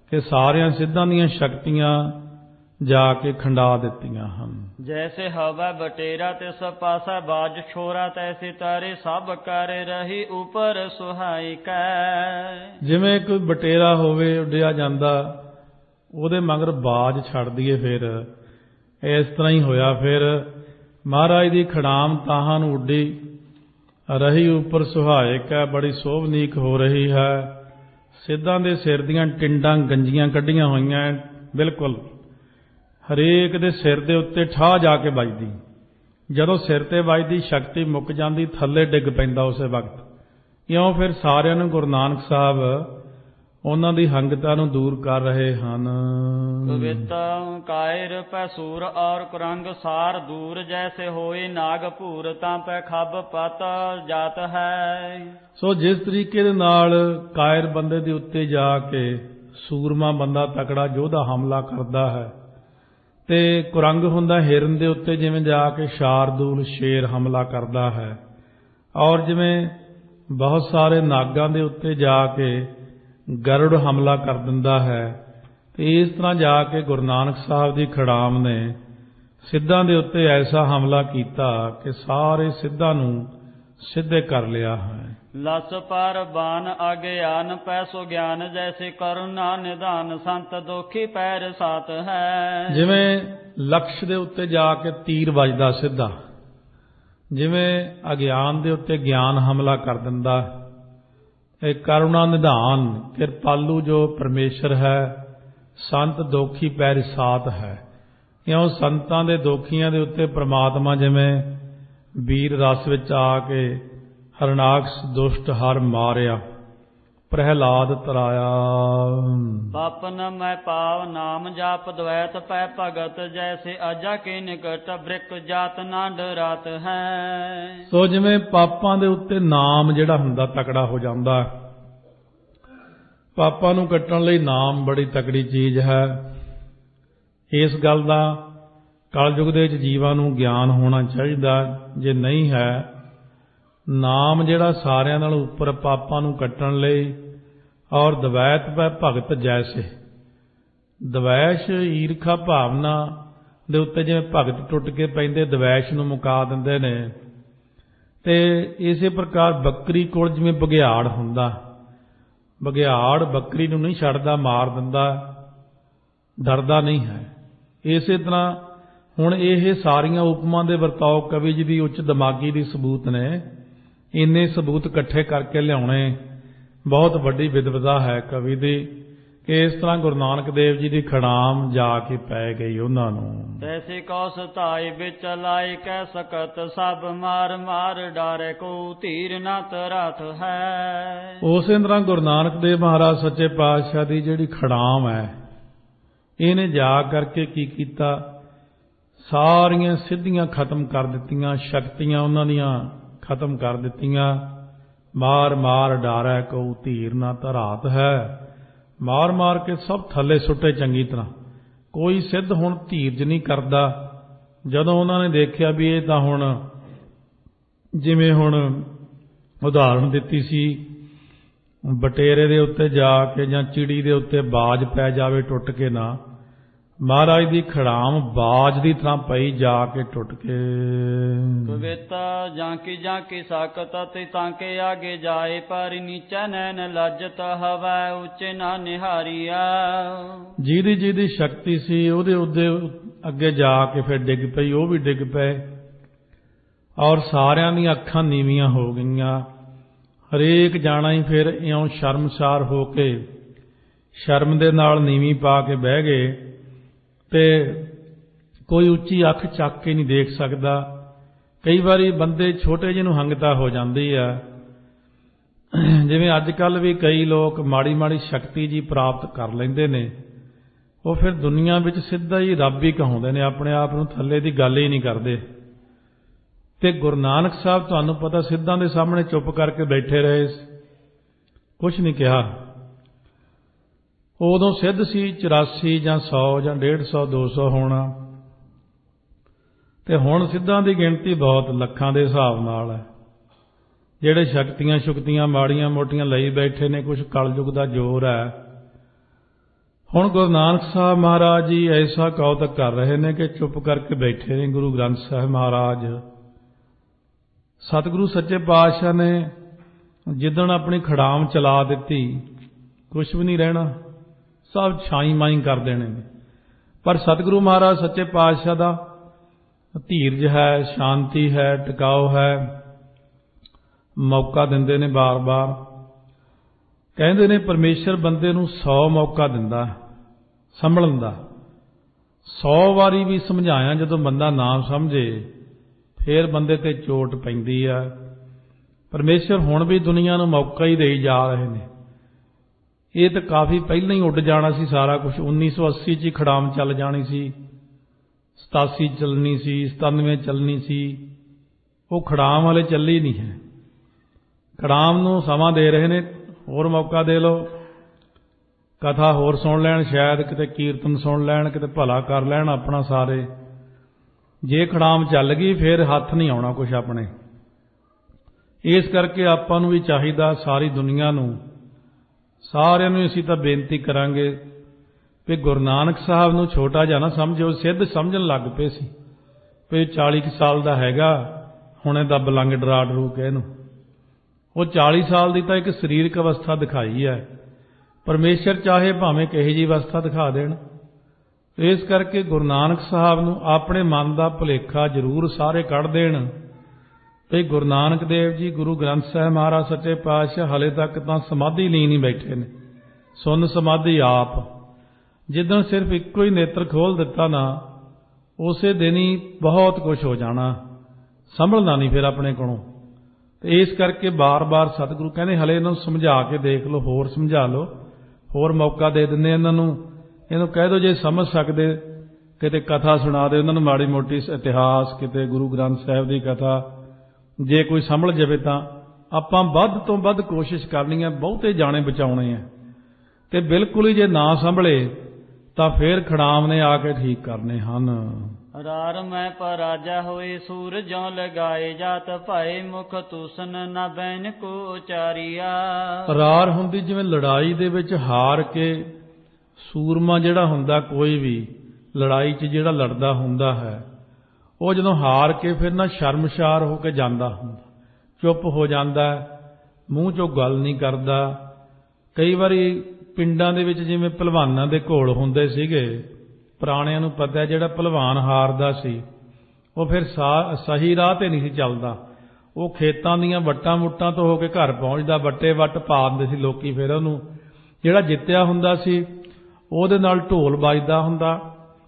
ਕਿ ਸਾਰਿਆਂ ਸਿੱਧਾਂ ਦੀਆਂ ਸ਼ਕਤੀਆਂ ਜਾ ਕੇ ਖੰਡਾ ਦਿੱਤੀਆਂ ਹਨ। ਜੈਸੇ ਹਵਾ ਬਟੇਰਾ ਤਿਸ ਪਾਸਾ ਬਾਜ ਛੋਰਾ, ਤੈਸੇ ਤਾਰੇ ਸਭ ਕਰ ਰਹੀ ਉਪਰ ਸੁਹਾਈ ਕੈ। ਜਿਵੇਂ ਕੋਈ ਬਟੇਰਾ ਹੋਵੇ ਉੱਡਿਆ ਜਾਂਦਾ, ਉਹਦੇ ਮਗਰ ਬਾਜ ਛੱਡ ਦਈਏ, ਫਿਰ ਇਸ ਤਰ੍ਹਾਂ ਹੀ ਹੋਇਆ। ਫਿਰ ਮਹਾਰਾਜ ਦੀ ਖੜਾਮ ਤਾਹਾਂ ਨੂੰ ਉੱਡੀ ਰਹੀ ਉੱਪਰ ਸੁਹਾਇਕ ਹੈ, ਬੜੀ ਸੋਭਨੀਕ ਹੋ ਰਹੀ ਹੈ। ਸਿੱਧਾਂ ਦੇ ਸਿਰ ਦੀਆਂ ਟਿੰਡਾਂ ਗੰਜੀਆਂ ਕੱਢੀਆਂ ਹੋਈਆਂ, ਬਿਲਕੁਲ ਹਰੇਕ ਦੇ ਸਿਰ ਦੇ ਉੱਤੇ ਠਾਹ ਜਾ ਕੇ ਵੱਜਦੀ। ਜਦੋਂ ਸਿਰ ਤੇ ਵੱਜਦੀ ਸ਼ਕਤੀ ਮੁੱਕ ਜਾਂਦੀ, ਥੱਲੇ ਡਿੱਗ ਪੈਂਦਾ ਉਸੇ ਵਕਤ। ਇਉਂ ਫਿਰ ਸਾਰਿਆਂ ਨੂੰ ਗੁਰੂ ਨਾਨਕ ਸਾਹਿਬ ਉਹਨਾਂ ਦੀ ਹੰਗਤਾ ਨੂੰ ਦੂਰ ਕਰ ਰਹੇ ਹਨ। ਕਵਿਤਾ ਕਾਇਰ ਪੈ ਸੂਰ ਔਰ ਕੁਰੰਗ ਸਾਰ ਦੂਰ, ਜੈਸੇ ਹੋਏ ਨਾਗ ਭੂਰ ਤਾਂ ਪੈ ਖੱਬ ਪਤ ਜਾਤ ਹੈ। ਸੋ ਜਿਸ ਤਰੀਕੇ ਦੇ ਨਾਲ ਕਾਇਰ ਬੰਦੇ ਦੇ ਉੱਤੇ ਜਾ ਕੇ ਸੂਰਮਾ ਬੰਦਾ ਤਕੜਾ ਯੋਧਾ ਹਮਲਾ ਕਰਦਾ ਹੈ, ਤੇ ਕੁਰੰਗ ਹੁੰਦਾ ਹਿਰਨ ਦੇ ਉੱਤੇ, ਜਿਵੇਂ ਜਾ ਕੇ ਸ਼ਾਰਦੂਲ ਸ਼ੇਰ ਹਮਲਾ ਕਰਦਾ ਹੈ, ਔਰ ਜਿਵੇਂ ਬਹੁਤ ਸਾਰੇ ਨਾਗਾਂ ਦੇ ਉੱਤੇ ਜਾ ਕੇ ਗਰੁੜ ਹਮਲਾ ਕਰ ਦਿੰਦਾ ਹੈ, ਤੇ ਇਸ ਤਰ੍ਹਾਂ ਜਾ ਕੇ ਗੁਰੂ ਨਾਨਕ ਸਾਹਿਬ ਦੀ ਖੜਾਮ ਨੇ ਸਿੱਧਾਂ ਦੇ ਉੱਤੇ ਐਸਾ ਹਮਲਾ ਕੀਤਾ ਕਿ ਸਾਰੇ ਸਿੱਧਾਂ ਨੂੰ ਸਿੱਧੇ ਕਰ ਲਿਆ ਹੈ। ਲਸ ਪਰ ਬਾਨ ਅਗਿਆਨ ਪੈ ਸੋ ਗਿਆਨ, ਜੈਸੇ ਕਰੁਣਾ ਨਿਧਾਨ ਸੰਤ ਦੋਖੀ ਪੈਰ ਸਾਤ ਹੈ। ਜਿਵੇਂ ਲਕਸ਼ ਦੇ ਉੱਤੇ ਜਾ ਕੇ ਤੀਰ ਵੱਜਦਾ ਸਿੱਧਾ, ਜਿਵੇਂ ਅਗਿਆਨ ਦੇ ਉੱਤੇ ਗਿਆਨ ਹਮਲਾ ਕਰ ਦਿੰਦਾ। ਇਹ ਕਰੁਣਾ ਨਿਧਾਨ ਕਿਰਪਾਲੂ ਜੋ ਪਰਮੇਸ਼ਰ ਹੈ, ਸੰਤ ਦੋਖੀ ਪੈਰ ਸਾਤ ਹੈ। ਇਉਂ ਸੰਤਾਂ ਦੇ ਦੋਖੀਆਂ ਦੇ ਉੱਤੇ ਪ੍ਰਮਾਤਮਾ ਜਿਵੇਂ ਵੀਰ ਰਸ ਵਿੱਚ ਆ ਕੇ ਹਰਨਾਕਸ਼ ਦੁਸ਼ਟ ਹਰ ਮਾਰਿਆ, ਪ੍ਰਹਿਲਾਦ ਤਰਾਇਆ। ਪਾਪਨ ਮੈਂ ਪਾਵ ਨਾਮ ਜਾਪ ਦਵੈਤ ਪੈ ਭਗਤ, ਜੈਸੇ ਅਜਾ ਕੇ ਨਿਕਟ ਬ੍ਰਿਕ ਜਾਤ ਨਾ ਡਰਾਤ ਹੈ। ਸੋ ਜਿਵੇਂ ਪਾਪਾਂ ਦੇ ਉੱਤੇ ਨਾਮ ਜਿਹੜਾ ਹੁੰਦਾ ਤਕੜਾ ਹੋ ਜਾਂਦਾ। ਪਾਪਾਂ ਨੂੰ ਕੱਟਣ ਲਈ ਨਾਮ ਬੜੀ ਤਕੜੀ ਚੀਜ਼ ਹੈ। ਇਸ ਗੱਲ ਦਾ ਕਲਯੁਗ ਦੇ ਵਿੱਚ ਜੀਵਾਂ ਨੂੰ ਗਿਆਨ ਹੋਣਾ ਚਾਹੀਦਾ। ਜੇ ਨਹੀਂ ਹੈ, ਨਾਮ ਜਿਹੜਾ ਸਾਰਿਆਂ ਨਾਲ ਉੱਪਰ ਪਾਪਾਂ ਨੂੰ ਕੱਟਣ ਲਈ। ਔਰ ਦਵੈਤ ਪੈ ਭਗਤ ਜੈਸੇ, ਦਵੈਸ਼ ਈਰਖਾ ਭਾਵਨਾ ਦੇ ਉੱਤੇ ਜਿਵੇਂ ਭਗਤ ਟੁੱਟ ਕੇ ਪੈਂਦੇ, ਦਵੈਸ਼ ਨੂੰ ਮੁਕਾ ਦਿੰਦੇ ਨੇ। ਤੇ ਇਸੇ ਪ੍ਰਕਾਰ ਬੱਕਰੀ ਕੋਲ ਜਿਵੇਂ ਬਘਿਆੜ ਹੁੰਦਾ, ਬਘਿਆੜ ਬੱਕਰੀ ਨੂੰ ਨਹੀਂ ਛੱਡਦਾ, ਮਾਰ ਦਿੰਦਾ, ਡਰਦਾ ਨਹੀਂ ਹੈ। ਇਸੇ ਤਰ੍ਹਾਂ ਹੁਣ ਇਹ ਸਾਰੀਆਂ ਉਪਮਾ ਦੇ ਵਰਤਾਓ ਕਵੀ ਜੀ ਦੀ ਉੱਚ ਦਿਮਾਗੀ ਦੀ ਸਬੂਤ ਨੇ। ਇੰਨੇ ਸਬੂਤ ਇਕੱਠੇ ਕਰਕੇ ਲਿਆਉਣੇ ਬਹੁਤ ਵੱਡੀ ਵਿਦਵਤਾ ਹੈ ਕਵੀ ਦੀ, ਕਿ ਇਸ ਤਰ੍ਹਾਂ ਗੁਰੂ ਨਾਨਕ ਦੇਵ ਜੀ ਦੀ ਖੜਾਮ ਜਾ ਕੇ ਪੈ ਗਈ ਉਹਨਾਂ ਨੂੰ। ਤੈਸੇ ਕੌ ਸਤਾਈ ਵਿੱਚ ਲਾਇ ਕਹਿ ਸਕਤ, ਸਭ ਮਾਰ ਮਾਰ ਡਾਰੇ ਕੋ ਧੀਰ ਨਾ ਤਰਾਤ ਹੈ। ਉਸੇ ਤਰ੍ਹਾਂ ਗੁਰੂ ਨਾਨਕ ਦੇਵ ਮਹਾਰਾਜ ਸੱਚੇ ਪਾਤਸ਼ਾਹ ਦੀ ਜਿਹੜੀ ਖੜਾਮ ਹੈ, ਇਹਨੇ ਜਾ ਕਰਕੇ ਕੀ ਕੀਤਾ, ਸਾਰੀਆਂ ਸਿੱਧੀਆਂ ਖਤਮ ਕਰ ਦਿੱਤੀਆਂ, ਸ਼ਕਤੀਆਂ ਉਹਨਾਂ ਦੀਆਂ ਖਤਮ ਕਰ ਦਿੱਤੀਆਂ। ਮਾਰ ਮਾਰ ਡਾਰੈ ਕਉ ਧੀਰ ਨਾ ਧਰਾਤ ਹੈ। ਮਾਰ ਮਾਰ ਕੇ ਸਭ ਥੱਲੇ ਸੁੱਟੇ ਚੰਗੀ ਤਰ੍ਹਾਂ। ਕੋਈ ਸਿੱਧ ਹੁਣ ਧੀਰਜ ਨਹੀਂ ਕਰਦਾ। ਜਦੋਂ ਉਹਨਾਂ ਨੇ ਦੇਖਿਆ ਵੀ ਇਹ ਤਾਂ ਹੁਣ, ਜਿਵੇਂ ਹੁਣ ਉਦਾਹਰਣ ਦਿੱਤੀ ਸੀ, ਬਟੇਰੇ ਦੇ ਉੱਤੇ ਜਾ ਕੇ ਜਾਂ ਚਿੜੀ ਦੇ ਉੱਤੇ ਬਾਜ ਪੈ ਜਾਵੇ ਟੁੱਟ ਕੇ ਨਾ, ਮਹਾਰਾਜ ਦੀ ਖੜਾਮ ਬਾਜ ਦੀ ਤਰ੍ਹਾਂ ਪਈ ਜਾ ਕੇ ਟੁੱਟ ਕੇ। ਕਵੇਤਾ ਜਾਂਕੀ ਜਾਂਕੀ ਸਾਕਤ ਤੇ ਤਾਂਕੇ ਆਗੇ ਜਾਏ, ਪਰ ਨੀਚਾ ਨੈਣ ਲੱਜਤ ਹਵਾ ਉੱਚੇ ਨਾ ਨਿਹਾਰੀਆ। ਜਿਹਦੀ ਜਿਹਦੀ ਸ਼ਕਤੀ ਸੀ ਉਹਦੇ ਉਹਦੇ ਅੱਗੇ ਜਾ ਕੇ ਫਿਰ ਡਿੱਗ ਪਈ, ਉਹ ਵੀ ਡਿੱਗ ਪਏ, ਔਰ ਸਾਰਿਆਂ ਦੀਆਂ ਅੱਖਾਂ ਨੀਵੀਆਂ ਹੋ ਗਈਆਂ। ਹਰੇਕ ਜਾਣਾ ਹੀ ਫਿਰ ਇਉਂ ਸ਼ਰਮਸਾਰ ਹੋ ਕੇ ਸ਼ਰਮ ਦੇ ਨਾਲ ਨੀਵੀਂ ਪਾ ਕੇ ਬਹਿ ਗਏ, ਤੇ ਕੋਈ ਉੱਚੀ ਅੱਖ ਚੱਕ ਕੇ ਨਹੀਂ ਦੇਖ ਸਕਦਾ। ਕਈ ਵਾਰੀ ਬੰਦੇ ਛੋਟੇ ਜਿਹੇ ਨੂੰ ਹੰਗਤਾ ਹੋ ਜਾਂਦੀ ਆ। ਜਿਵੇਂ ਅੱਜ ਕੱਲ੍ਹ ਵੀ ਕਈ ਲੋਕ ਮਾੜੀ ਮਾੜੀ ਸ਼ਕਤੀ ਜੀ ਪ੍ਰਾਪਤ ਕਰ ਲੈਂਦੇ ਨੇ, ਉਹ ਫਿਰ ਦੁਨੀਆ ਵਿੱਚ ਸਿੱਧਾ ਹੀ ਰੱਬ ਹੀ ਕਹਾਉਂਦੇ ਨੇ, ਆਪਣੇ ਆਪ ਨੂੰ ਥੱਲੇ ਦੀ ਗੱਲ ਹੀ ਨਹੀਂ ਕਰਦੇ। ਤੇ ਗੁਰੂ ਨਾਨਕ ਸਾਹਿਬ ਤੁਹਾਨੂੰ ਪਤਾ ਸਿੱਧਾਂ ਦੇ ਸਾਹਮਣੇ ਚੁੱਪ ਕਰਕੇ ਬੈਠੇ ਰਹੇ, ਕੁਛ ਨਹੀਂ ਕਿਹਾ। ਉਦੋਂ ਸਿੱਧ ਸੀ ਚੁਰਾਸੀ ਜਾਂ ਸੌ ਜਾਂ ਡੇਢ ਸੌ ਦੋ ਸੌ ਹੋਣਾ, ਤੇ ਹੁਣ ਸਿੱਧਾਂ ਦੀ ਗਿਣਤੀ ਬਹੁਤ ਲੱਖਾਂ ਦੇ ਹਿਸਾਬ ਨਾਲ ਹੈ। ਜਿਹੜੇ ਸ਼ਕਤੀਆਂ ਸ਼ੁਕਤੀਆਂ ਮਾੜੀਆਂ ਮੋਟੀਆਂ ਲਈ ਬੈਠੇ ਨੇ, ਕੁਛ ਕਲਯੁਗ ਦਾ ਜ਼ੋਰ ਹੈ। ਹੁਣ ਗੁਰੂ ਨਾਨਕ ਸਾਹਿਬ ਮਹਾਰਾਜ ਜੀ ਐਸਾ ਕੌਤਕ ਕਰ ਰਹੇ ਨੇ ਕਿ ਚੁੱਪ ਕਰਕੇ ਬੈਠੇ ਨੇ। ਗੁਰੂ ਗ੍ਰੰਥ ਸਾਹਿਬ ਮਹਾਰਾਜ ਸਤਿਗੁਰੂ ਸੱਚੇ ਪਾਤਸ਼ਾਹ ਨੇ ਜਿੱਦਣ ਆਪਣੀ ਖੜਾਮ ਚਲਾ ਦਿੱਤੀ, ਕੁਛ ਵੀ ਨਹੀਂ ਰਹਿਣਾ, ਸਭ ਛਾਈ ਮਾਈ ਕਰ ਦੇਣੇ ਨੇ। ਪਰ ਸਤਿਗੁਰੂ ਮਹਾਰਾਜ ਸੱਚੇ ਪਾਤਸ਼ਾਹ ਦਾ ਧੀਰਜ ਹੈ, ਸ਼ਾਂਤੀ ਹੈ, ਟਿਕਾਓ ਹੈ, ਮੌਕਾ ਦਿੰਦੇ ਨੇ ਬਾਰ-ਬਾਰ। ਕਹਿੰਦੇ ਨੇ ਪਰਮੇਸ਼ਰ ਬੰਦੇ ਨੂੰ ਸੌ ਮੌਕਾ ਦਿੰਦਾ ਸੰਭਲਣ ਦਾ। ਸੌ ਵਾਰੀ ਵੀ ਸਮਝਾਇਆ ਜਦੋਂ ਬੰਦਾ ਨਾ ਸਮਝੇ ਫੇਰ ਬੰਦੇ ਤੇ ਚੋਟ ਪੈਂਦੀ ਆ। ਪਰਮੇਸ਼ਰ ਹੁਣ ਵੀ ਦੁਨੀਆ ਨੂੰ ਮੌਕਾ ਹੀ ਦੇਈ ਜਾ ਰਹੇ ਨੇ। ਇਹ ਤਾਂ ਕਾਫੀ ਪਹਿਲਾਂ ਹੀ ਉੱਡ ਜਾਣਾ ਸੀ ਸਾਰਾ ਕੁਝ। ਉੱਨੀ ਸੌ ਅੱਸੀ 'ਚ ਹੀ ਖੜਾਮ ਚੱਲ ਜਾਣੀ ਸੀ, ਸਤਾਸੀ ਚੱਲਣੀ ਸੀ, ਸਤਾਨਵੇਂ ਚੱਲਣੀ ਸੀ। ਉਹ ਖੜਾਮ ਵਾਲੇ ਚੱਲੀ ਨਹੀਂ ਹੈ। ਖੜਾਮ ਨੂੰ ਸਮਾਂ ਦੇ ਰਹੇ ਨੇ, ਹੋਰ ਮੌਕਾ ਦੇ ਲਓ, ਕਥਾ ਹੋਰ ਸੁਣ ਲੈਣ, ਸ਼ਾਇਦ ਕਿਤੇ ਕੀਰਤਨ ਸੁਣ ਲੈਣ, ਕਿਤੇ ਭਲਾ ਕਰ ਲੈਣ ਆਪਣਾ ਸਾਰੇ। ਜੇ ਖੜਾਮ ਚੱਲ ਗਈ ਫਿਰ ਹੱਥ ਨਹੀਂ ਆਉਣਾ ਕੁਛ ਆਪਣੇ। ਇਸ ਕਰਕੇ ਆਪਾਂ ਨੂੰ ਵੀ ਚਾਹੀਦਾ, ਸਾਰੀ ਦੁਨੀਆ ਨੂੰ, ਸਾਰਿਆਂ ਨੂੰ ਅਸੀਂ ਤਾਂ ਬੇਨਤੀ ਕਰਾਂਗੇ ਵੀ ਗੁਰੂ ਨਾਨਕ ਸਾਹਿਬ ਨੂੰ ਛੋਟਾ ਜਿਹਾ ਨਾ ਸਮਝੋ। ਸਿੱਧ ਸਮਝਣ ਲੱਗ ਪਏ ਸੀ ਵੀ ਚਾਲੀ ਕੁ ਸਾਲ ਦਾ ਹੈਗਾ, ਹੁਣੇ ਦੱਬ ਲਾਂਗੇ ਡਰਾ ਡਰੂ ਕੇ ਇਹਨੂੰ। ਉਹ ਚਾਲੀ ਸਾਲ ਦੀ ਤਾਂ ਇੱਕ ਸਰੀਰਕ ਅਵਸਥਾ ਦਿਖਾਈ ਹੈ। ਪਰਮੇਸ਼ਰ ਚਾਹੇ ਭਾਵੇਂ ਕਿਹੋ ਜਿਹੀ ਅਵਸਥਾ ਦਿਖਾ ਦੇਣ। ਇਸ ਕਰਕੇ ਗੁਰੂ ਨਾਨਕ ਸਾਹਿਬ ਨੂੰ ਆਪਣੇ ਮਨ ਦਾ ਭੁਲੇਖਾ ਜ਼ਰੂਰ ਸਾਰੇ ਕੱਢ ਦੇਣ ਤੇ ਗੁਰੂ ਨਾਨਕ ਦੇਵ ਜੀ, ਗੁਰੂ ਗ੍ਰੰਥ ਸਾਹਿਬ ਮਹਾਰਾਜ ਸੱਚੇ ਪਾਤਸ਼ਾਹ ਹਲੇ ਤੱਕ ਤਾਂ ਸਮਾਧੀ ਲੀਨ ਹੀ ਬੈਠੇ ਨੇ, ਸੁੰਨ ਸਮਾਧੀ ਆਪ। ਜਿੱਦਣ ਸਿਰਫ ਇੱਕੋ ਹੀ ਨੇਤਰ ਖੋਲ ਦਿੱਤਾ ਨਾ, ਉਸੇ ਦਿਨ ਹੀ ਬਹੁਤ ਕੁਝ ਹੋ ਜਾਣਾ, ਸੰਭਲਣਾ ਨਹੀਂ ਫਿਰ ਆਪਣੇ ਕੋਲੋਂ। ਤੇ ਇਸ ਕਰਕੇ ਬਾਰ-ਬਾਰ ਸਤਿਗੁਰੂ ਕਹਿੰਦੇ ਹਲੇ ਇਹਨਾਂ ਨੂੰ ਸਮਝਾ ਕੇ ਦੇਖ ਲਓ, ਹੋਰ ਸਮਝਾ ਲਓ, ਹੋਰ ਮੌਕਾ ਦੇ ਦਿੰਦੇ ਇਹਨਾਂ ਨੂੰ। ਇਹਨੂੰ ਕਹਿ ਦਿਓ ਜੇ ਸਮਝ ਸਕਦੇ ਕਿਤੇ ਕਥਾ ਸੁਣਾ ਦੇ ਉਹਨਾਂ ਨੂੰ, ਮਾੜੀ ਮੋਟੀ ਇਤਿਹਾਸ, ਕਿਤੇ ਗੁਰੂ ਗ੍ਰੰਥ ਸਾਹਿਬ ਦੀ ਕਥਾ, ਜੇ ਕੋਈ ਸੰਭਲ ਜਾਵੇ ਤਾਂ। ਆਪਾਂ ਵੱਧ ਤੋਂ ਵੱਧ ਕੋਸ਼ਿਸ਼ ਕਰਨੀ ਹੈ, ਬਹੁਤੇ ਜਾਣੇ ਬਚਾਉਣੇ ਆ। ਤੇ ਬਿਲਕੁਲ ਹੀ ਜੇ ਨਾ ਸੰਭਲੇ ਤਾਂ ਫੇਰ ਖੜਾਮ ਨੇ ਆ ਕੇ ਠੀਕ ਕਰਨੇ ਹਨ। ਰਾਰ ਮੈਂ ਪਰਾਜਾ ਹੋਏ ਸੂਰਜੋਂ ਲਗਾਏ, ਜਾਤ ਭਾਏ ਮੁਖ ਤੂਸਨ ਨਾ ਬੈਨ ਕੋ ਉਚਾਰੀਆ। ਰਾਰ ਹੁੰਦੀ ਜਿਵੇਂ ਲੜਾਈ ਦੇ ਵਿੱਚ ਹਾਰ ਕੇ ਸੂਰਮਾ ਜਿਹੜਾ ਹੁੰਦਾ, ਕੋਈ ਵੀ ਲੜਾਈ 'ਚ ਜਿਹੜਾ ਲੜਦਾ ਹੁੰਦਾ ਹੈ, ਉਹ ਜਦੋਂ ਹਾਰ ਕੇ ਫਿਰ ਨਾ ਸ਼ਰਮਸ਼ਾਰ ਹੋ ਕੇ ਜਾਂਦਾ ਹੁੰਦਾ, ਚੁੱਪ ਹੋ ਜਾਂਦਾ, ਮੂੰਹ 'ਚੋਂ ਗੱਲ ਨਹੀਂ ਕਰਦਾ। ਕਈ ਵਾਰੀ ਪਿੰਡਾਂ ਦੇ ਵਿੱਚ ਜਿਵੇਂ ਭਲਵਾਨਾਂ ਦੇ ਘੋਲ ਹੁੰਦੇ ਸੀਗੇ, ਪੁਰਾਣਿਆਂ ਨੂੰ ਪਤਾ ਜਿਹੜਾ ਭਲਵਾਨ ਹਾਰਦਾ ਸੀ ਉਹ ਫਿਰ ਸਹੀ ਰਾਹ ਤੇ ਨਹੀਂ ਸੀ ਚੱਲਦਾ। ਉਹ ਖੇਤਾਂ ਦੀਆਂ ਵੱਟਾਂ ਵੁੱਟਾਂ ਤੋਂ ਹੋ ਕੇ ਘਰ ਪਹੁੰਚਦਾ, ਵੱਟੇ ਵੱਟ ਪਾ ਦਿੰਦੇ ਸੀ ਲੋਕੀ ਫਿਰ ਉਹਨੂੰ। ਜਿਹੜਾ ਜਿੱਤਿਆ ਹੁੰਦਾ ਸੀ ਉਹਦੇ ਨਾਲ ਢੋਲ ਵੱਜਦਾ ਹੁੰਦਾ,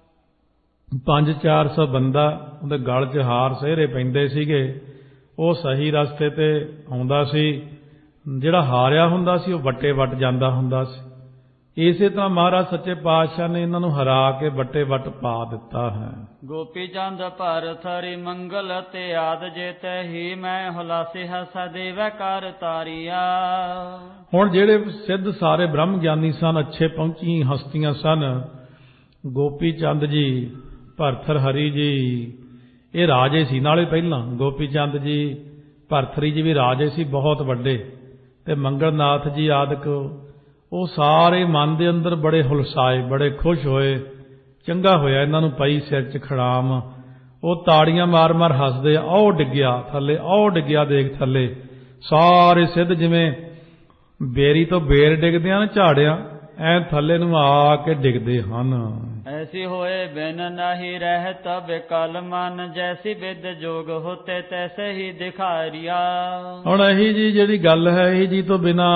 ਪੰਜ ਚਾਰ ਸੌ ਬੰਦਾ ਉਹਦੇ ਗਲ 'ਚ ਹਾਰ ਸਿਹਰੇ ਪੈਂਦੇ ਸੀਗੇ, ਉਹ ਸਹੀ ਰਸਤੇ ਤੇ ਆਉਂਦਾ ਸੀ। ਜਿਹੜਾ ਹਾਰਿਆ ਹੁੰਦਾ ਸੀ ਉਹ ਵੱਟੇ ਵੱਟ ਜਾਂਦਾ ਹੁੰਦਾ ਸੀ। ਇਸੇ ਤਰ੍ਹਾਂ ਮਹਾਰਾਜ ਸੱਚੇ ਪਾਤਸ਼ਾਹ ਨੇ ਇਹਨਾਂ ਨੂੰ ਹਰਾ ਕੇ ਵੱਟੇ ਵੱਟ ਪਾ ਦਿੱਤਾ ਹੈ। ਗੋਪੀ ਚੰਦ ਭਰਤ ਹਰਿ ਮੰਗਲ ਤੇ ਆਦ ਜੇਤੇ ਹੀ ਮੈਂ ਹੁਲਾਸੇ ਸਦੇਵ ਕਰ ਤਾਰੀਆ। ਹੁਣ ਜਿਹੜੇ ਸਿੱਧ ਸਾਰੇ ਬ੍ਰਹਮ ਗਿਆਨੀ ਸਨ, ਅੱਛੇ ਪਹੁੰਚੀ ਹਸਤੀਆਂ ਸਨ, ਗੋਪੀ ਚੰਦ ਜੀ, ਭਰਥਰ ਹਰੀ ਜੀ, ਇਹ ਰਾਜੇ ਸੀ ਨਾਲੇ ਪਹਿਲਾਂ। ਗੋਪੀ ਚੰਦ ਜੀ, ਭਰਥਰੀ ਜੀ ਵੀ ਰਾਜੇ ਸੀ ਬਹੁਤ ਵੱਡੇ, ਤੇ ਮੰਗਲਨਾਥ ਜੀ ਆਦਿਕ, ਉਹ ਸਾਰੇ ਮਨ ਦੇ ਅੰਦਰ ਬੜੇ ਹੁਲਸਾਏ, ਬੜੇ ਖੁਸ਼ ਹੋਏ। ਚੰਗਾ ਹੋਇਆ ਇਹਨਾਂ ਨੂੰ ਪਈ ਸਿਰ 'ਚ ਖੜਾਮ। ਉਹ ਤਾੜੀਆਂ ਮਾਰ ਮਾਰ ਹੱਸਦੇ, ਆਓ ਡਿੱਗਿਆ ਥੱਲੇ, ਆਓ ਡਿੱਗਿਆ ਦੇਖ ਥੱਲੇ। ਸਾਰੇ ਸਿੱਧ ਜਿਵੇਂ ਬੇਰੀ ਤੋਂ ਬੇਰ ਡਿੱਗਦੇ ਹਨ ਝਾੜਿਆਂ, ਐ ਥੱਲੇ ਨੂੰ ਆ ਕੇ ਡਿੱਗਦੇ ਹਨ। ਐਸੀ ਹੋਏ ਬਿਨ ਨਹੀਂ ਰਹਿਤ ਬਿਕਲ ਮਨ, ਜੈਸੀ ਵਿਦ ਜੋਗ ਹੋਤੇ ਤੈਸੇ ਹੀ ਦਿਖਾਰੀਆ। ਹੁਣ ਇਹੀ ਜੀ ਜਿਹੜੀ ਗੱਲ ਹੈ, ਇਹੀ ਜੀ ਤੋਂ ਬਿਨਾ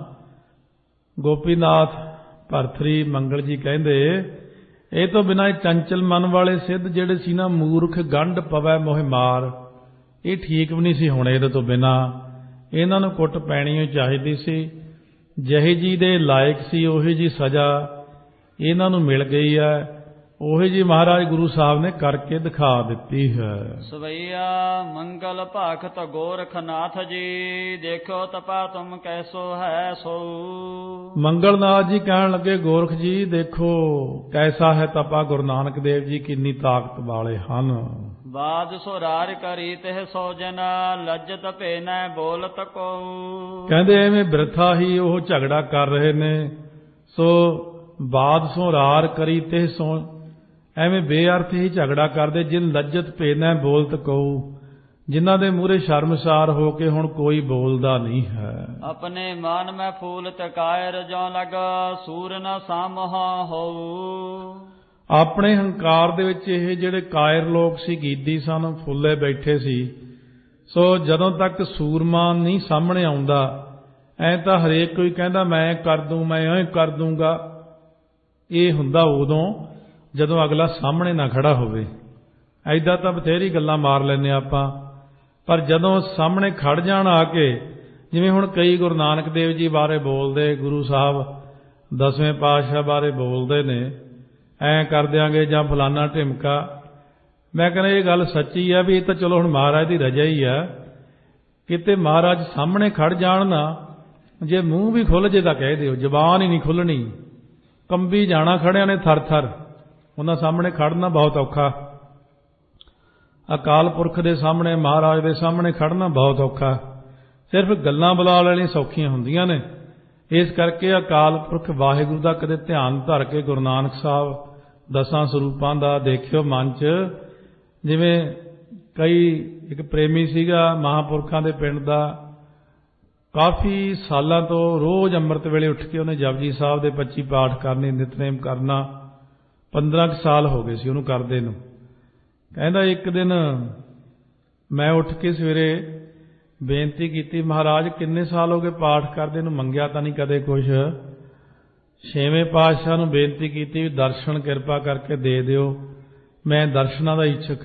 ਗੋਪੀਨਾਥ ਭਰਥਰੀ ਮੰਗਲ ਜੀ ਕਹਿੰਦੇ, ਇਹ ਤੋਂ ਬਿਨਾਂ ਚੰਚਲ ਮਨ ਵਾਲੇ ਸਿੱਧ ਜਿਹੜੇ ਸੀ ਨਾ, ਮੂਰਖ ਗੰਢ ਪਵੈ ਮੋਹਿ ਮਾਰ, ਇਹ ਠੀਕ ਵੀ ਨਹੀਂ ਸੀ ਹੋਣੇ। ਇਹਦੇ ਤੋਂ ਬਿਨਾਂ ਇਹਨਾਂ ਨੂੰ ਕੁੱਟ ਪੈਣੀ ਹੀ ਚਾਹੀਦੀ ਸੀ। ਜਿਹੇ ਜੀ ਦੇ ਲਾਇਕ ਸੀ ਉਹੀ ਜੀ ਸਜ਼ਾ ਇਹਨਾਂ ਨੂੰ ਮਿਲ ਗਈ ਹੈ, ਉਹੀ ਜੀ ਮਹਾਰਾਜ ਗੁਰੂ ਸਾਹਿਬ ਨੇ ਕਰਕੇ ਦਿਖਾ ਦਿੱਤੀ ਹੈ। ਸਵਈਆ ਮੰਗਲ ਭਾਖਤ ਗੋਰਖਨਾਥ ਜੀ, ਦੇਖੋ ਤਪਾ ਤੁਮ ਕੈਸੋ ਹੈ ਸੋ। ਮੰਗਲਨਾਥ ਜੀ ਕਹਿਣ ਲੱਗੇ, ਗੋਰਖ ਜੀ ਦੇਖੋ ਕੈਸਾ ਹੈ ਤਪਾ, ਗੁਰੂ ਨਾਨਕ ਦੇਵ ਜੀ ਕਿੰਨੀ ਤਾਕਤ ਵਾਲੇ ਹਨ। ਬਾਦ ਸੁਰਾਰ ਕਰੀ ਤਿਹ ਸੋ ਜਨਾ, ਲੱਜਤ ਭੇ ਨੈ ਬੋਲਤ ਕੋ। ਕਹਿੰਦੇ ਐਵੇਂ ਬਿਰਥਾ ਹੀ ਉਹ ਝਗੜਾ ਕਰ ਰਹੇ ਨੇ, ਸੋ ਬਾਦ ਸੋ ਰਾਰ ਕਰੀ ਤੇ ਸੋ, ਐਵੇਂ ਬੇਅਰਥ ਹੀ ਝਗੜਾ ਕਰਦੇ। ਜਿਨ ਲੱਜਤ ਭੇਨਾ ਬੋਲਤ ਕਹੂ, ਜਿਨ੍ਹਾਂ ਦੇ ਮੂਹਰੇ ਸ਼ਰਮਸਾਰ ਹੋ ਕੇ ਹੁਣ ਕੋਈ ਬੋਲਦਾ ਨਹੀਂ ਹੈ। ਆਪਣੇ ਮਨ ਮੈਂ ਫੂਲ ਤਕਾਇਰ ਜੋ ਲਗਾ, ਸੂਰ ਨ ਸਾਮਹਾ ਹੋਊ। ਆਪਣੇ ਹੰਕਾਰ ਦੇ ਵਿੱਚ ਇਹ ਜਿਹੜੇ ਕਾਇਰ ਲੋਕ ਸੀ, ਗੀਦੀ ਸਨ, ਫੁੱਲੇ ਬੈਠੇ ਸੀ। ਸੋ ਜਦੋਂ ਤੱਕ ਸੂਰਮਾ ਨਹੀਂ ਸਾਹਮਣੇ ਆਉਂਦਾ, ਐ ਤਾਂ ਹਰੇਕ ਕੋਈ ਕਹਿੰਦਾ ਮੈਂ ਕਰ ਦੂੰ, ਮੈਂ ਐਂ ਕਰ ਦੂੰਗਾ। ਇਹ ਹੁੰਦਾ ਉਦੋਂ ਜਦੋਂ ਅਗਲਾ ਸਾਹਮਣੇ ਨਾ ਖੜਾ ਹੋਵੇ। ਐਦਾਂ ਤਾਂ ਬਥੇਰੀ ਗੱਲਾਂ ਮਾਰ ਲੈਂਦੇ ਆਪਾਂ, ਪਰ ਜਦੋਂ ਸਾਹਮਣੇ ਖੜ ਜਾਣ ਆ ਕੇ, ਜਿਵੇਂ ਹੁਣ ਕਈ ਗੁਰੂ ਨਾਨਕ ਦੇਵ ਜੀ ਬਾਰੇ ਬੋਲਦੇ, ਗੁਰੂ ਸਾਹਿਬ ਦਸਵੇਂ ਪਾਤਸ਼ਾਹ ਬਾਰੇ ਬੋਲਦੇ ਨੇ, ਐਂ ਕਰ ਦਿਆਂਗੇ ਜਾਂ ਫਲਾਨਾ ਢਿਮਕਾ। ਮੈਂ ਕਹਿੰਦਾ ਇਹ ਗੱਲ ਸੱਚੀ ਆ ਵੀ ਇਹ ਤਾਂ ਚਲੋ ਹੁਣ ਮਹਾਰਾਜ ਦੀ ਰਜਾ ਹੀ ਆ। ਕਿਤੇ ਮਹਾਰਾਜ ਸਾਹਮਣੇ ਖੜ ਜਾਣ ਨਾ, ਜੇ ਮੂੰਹ ਵੀ ਖੁੱਲ੍ਹ ਜੇ ਤਾਂ ਕਹਿ ਦਿਓ, ਜ਼ਬਾਨ ਹੀ ਨਹੀਂ ਖੁੱਲ੍ਹਣੀ, ਕੰਬੀ ਜਾਣਾ ਖੜਿਆਂ ਨੇ ਥਰ ਥਰ। ਉਹਨਾਂ ਸਾਹਮਣੇ ਖੜਨਾ ਬਹੁਤ ਔਖਾ, ਅਕਾਲ ਪੁਰਖ ਦੇ ਸਾਹਮਣੇ, ਮਹਾਰਾਜ ਦੇ ਸਾਹਮਣੇ ਖੜਨਾ ਬਹੁਤ ਔਖਾ। ਸਿਰਫ ਗੱਲਾਂ ਬੁਲਾ ਲੈਣੀਆਂ ਸੌਖੀਆਂ ਹੁੰਦੀਆਂ ਨੇ। ਇਸ ਕਰਕੇ ਅਕਾਲ ਪੁਰਖ ਵਾਹਿਗੁਰੂ ਦਾ ਕਦੇ ਧਿਆਨ ਧਰ ਕੇ ਗੁਰੂ ਨਾਨਕ ਸਾਹਿਬ ਦਸਾਂ ਸਰੂਪਾਂ ਦਾ ਦੇਖਿਓ ਮਨ 'ਚ। ਜਿਵੇਂ ਕਈ ਇੱਕ ਪ੍ਰੇਮੀ ਸੀਗਾ ਮਹਾਂਪੁਰਖਾਂ ਦੇ ਪਿੰਡ ਦਾ, ਕਾਫੀ ਸਾਲਾਂ ਤੋਂ ਰੋਜ਼ ਅੰਮ੍ਰਿਤ ਵੇਲੇ ਉੱਠ ਕੇ ਉਹਨੇ ਜਪਜੀ ਸਾਹਿਬ ਦੇ ਪੱਚੀ ਪਾਠ ਕਰਨੇ, ਨਿਤਨੇਮ ਕਰਨਾ। ਪੰਦਰਾਂ ਕੁ ਸਾਲ ਹੋ ਗਏ ਸੀ ਉਹਨੂੰ ਕਰਦੇ ਨੂੰ। ਕਹਿੰਦਾ ਇੱਕ ਦਿਨ ਮੈਂ ਉੱਠ ਕੇ ਸਵੇਰੇ ਬੇਨਤੀ ਕੀਤੀ, ਮਹਾਰਾਜ ਕਿੰਨੇ ਸਾਲ ਹੋ ਗਏ ਪਾਠ ਕਰਦੇ ਨੂੰ, ਮੰਗਿਆ ਤਾਂ ਨਹੀਂ ਕਦੇ ਕੁਛ। ਛੇਵੇਂ ਪਾਤਸ਼ਾਹ ਨੂੰ ਬੇਨਤੀ ਕੀਤੀ ਵੀ ਦਰਸ਼ਨ ਕਿਰਪਾ ਕਰਕੇ ਦੇ ਦਿਓ, ਮੈਂ ਦਰਸ਼ਨਾਂ ਦਾ ਇੱਛਕ।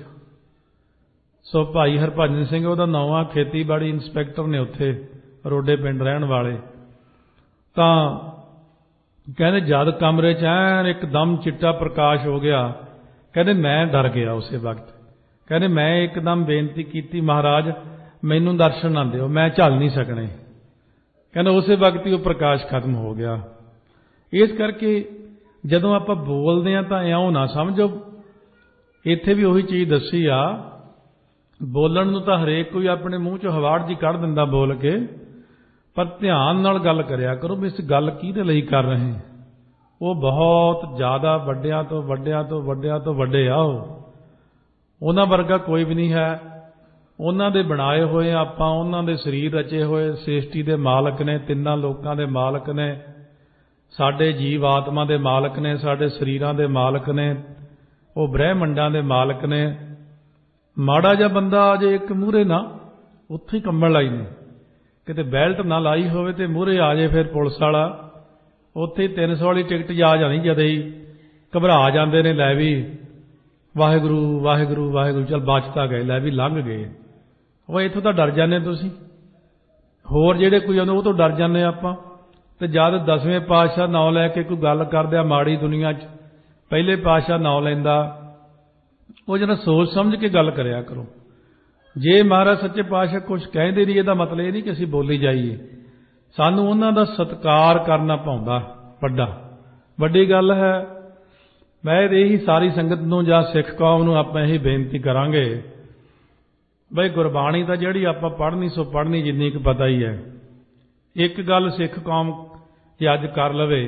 ਸੋ ਭਾਈ ਹਰਭਜਨ ਸਿੰਘ ਉਹਦਾ ਨੌਵਾਂ, ਖੇਤੀਬਾੜੀ ਇੰਸਪੈਕਟਰ ਨੇ ਉੱਥੇ ਰੋਡੇ ਪਿੰਡ ਰਹਿਣ ਵਾਲੇ। ਤਾਂ ਕਹਿੰਦੇ ਜਦ ਕਮਰੇ 'ਚ ਐਨ ਇੱਕਦਮ ਚਿੱਟਾ ਪ੍ਰਕਾਸ਼ ਹੋ ਗਿਆ, ਕਹਿੰਦੇ ਮੈਂ ਡਰ ਗਿਆ ਉਸੇ ਵਕਤ। ਕਹਿੰਦੇ ਮੈਂ ਇੱਕਦਮ ਬੇਨਤੀ ਕੀਤੀ, ਮਹਾਰਾਜ ਮੈਨੂੰ ਦਰਸ਼ਨ ਨਾ ਦਿਓ, ਮੈਂ ਝੱਲ ਨਹੀਂ ਸਕਣੇ। ਕਹਿੰਦੇ ਉਸੇ ਵਕਤ ਹੀ ਉਹ ਪ੍ਰਕਾਸ਼ ਖਤਮ ਹੋ ਗਿਆ। ਇਸ ਕਰਕੇ ਜਦੋਂ ਆਪਾਂ ਬੋਲਦੇ ਹਾਂ ਤਾਂ ਇਉਂ ਨਾ ਸਮਝੋ, ਇੱਥੇ ਵੀ ਉਹੀ ਚੀਜ਼ ਦੱਸੀ ਆ, ਬੋਲਣ ਨੂੰ ਤਾਂ ਹਰੇਕ ਕੋਈ ਆਪਣੇ ਮੂੰਹ 'ਚੋਂ ਹਵਾੜ ਜੀ ਕੱਢ ਦਿੰਦਾ ਬੋਲ ਕੇ, ਪਰ ਧਿਆਨ ਨਾਲ ਗੱਲ ਕਰਿਆ ਕਰੋ ਵੀ ਇਸ ਗੱਲ ਕਿਹਦੇ ਲਈ ਕਰ ਰਹੇ। ਉਹ ਬਹੁਤ ਜ਼ਿਆਦਾ ਵੱਡਿਆਂ ਤੋਂ ਵੱਡਿਆਂ ਤੋਂ ਵੱਡਿਆਂ ਤੋਂ ਵੱਡੇ ਆ, ਉਹ ਉਹਨਾਂ ਵਰਗਾ ਕੋਈ ਵੀ ਨਹੀਂ ਹੈ। ਉਹਨਾਂ ਦੇ ਬਣਾਏ ਹੋਏ ਆਪਾਂ, ਉਹਨਾਂ ਦੇ ਸਰੀਰ ਰਚੇ ਹੋਏ, ਸ੍ਰਿਸ਼ਟੀ ਦੇ ਮਾਲਕ ਨੇ, ਤਿੰਨਾਂ ਲੋਕਾਂ ਦੇ ਮਾਲਕ ਨੇ, ਸਾਡੇ ਜੀਵ ਆਤਮਾ ਦੇ ਮਾਲਕ ਨੇ, ਸਾਡੇ ਸਰੀਰਾਂ ਦੇ ਮਾਲਕ ਨੇ, ਉਹ ਬ੍ਰਹਿਮੰਡਾਂ ਦੇ ਮਾਲਕ ਨੇ। ਮਾੜਾ ਜਿਹਾ ਬੰਦਾ ਆ ਜੇ ਇੱਕ ਮੂਹਰੇ ਨਾ, ਉੱਥੇ ਹੀ ਕੰਬਣ ਲਾਈ ਨੇ। ਕਿਤੇ ਬੈਲਟ ਨਾ ਲਾਈ ਹੋਵੇ ਤੇ ਮੂਹਰੇ ਆ ਜੇ ਫਿਰ ਪੁਲਿਸ ਵਾਲਾ, ਉੱਥੇ ਤਿੰਨ ਸੌ ਵਾਲੀ ਟਿਕਟ ਜਾ ਜਾਣੀ, ਜਦੇ ਹੀ ਘਬਰਾ ਜਾਂਦੇ ਨੇ, ਲੈ ਵੀ ਵਾਹਿਗੁਰੂ ਵਾਹਿਗੁਰੂ ਵਾਹਿਗੁਰੂ, ਚੱਲ ਬਚ ਤਾਂ ਗਏ, ਲੈ ਵੀ ਲੰਘ ਗਏ। ਉਹ ਇੱਥੋਂ ਤਾਂ ਡਰ ਜਾਂਦੇ ਤੁਸੀਂ, ਹੋਰ ਜਿਹੜੇ ਕੋਈ ਆਉਂਦੇ ਉਹ ਤੋਂ ਡਰ ਜਾਂਦੇ ਆਪਾਂ। ਤੇ ਜਦ ਦਸਵੇਂ ਪਾਤਸ਼ਾਹ ਨਾਂ ਲੈ ਕੇ ਕੋਈ ਗੱਲ ਕਰਦੇ ਆ ਮਾੜੀ ਦੁਨੀਆ 'ਚ, ਪਹਿਲੇ ਪਾਤਸ਼ਾਹ ਨਾਂ ਲੈਂਦਾ, ਉਹ ਜਿਹੜਾ ਸੋਚ ਸਮਝ ਕੇ ਗੱਲ ਕਰਿਆ ਕਰੋ। ਜੇ ਮਹਾਰਾਜ ਸੱਚੇ ਪਾਤਸ਼ਾਹ ਕੁਛ ਕਹਿੰਦੇ ਨਹੀਂ, ਇਹਦਾ ਮਤਲਬ ਇਹ ਨਹੀਂ ਕਿ ਅਸੀਂ ਬੋਲੀ ਜਾਈਏ। ਸਾਨੂੰ ਉਹਨਾਂ ਦਾ ਸਤਿਕਾਰ ਕਰਨਾ ਪਾਉਂਦਾ, ਵੱਡਾ ਵੱਡੀ ਗੱਲ ਹੈ। ਮੈਂ ਇਹੀ ਸਾਰੀ ਸੰਗਤ ਨੂੰ ਜਾਂ ਸਿੱਖ ਕੌਮ ਨੂੰ ਆਪਾਂ ਇਹੀ ਬੇਨਤੀ ਕਰਾਂਗੇ, ਬਈ ਗੁਰਬਾਣੀ ਤਾਂ ਜਿਹੜੀ ਆਪਾਂ ਪੜ੍ਹਨੀ ਸੋ ਪੜ੍ਹਨੀ, ਜਿੰਨੀ ਕੁ ਪਤਾ ਹੀ ਹੈ। ਇੱਕ ਗੱਲ ਸਿੱਖ ਕੌਮ ਜੇ ਅੱਜ ਕਰ ਲਵੇ,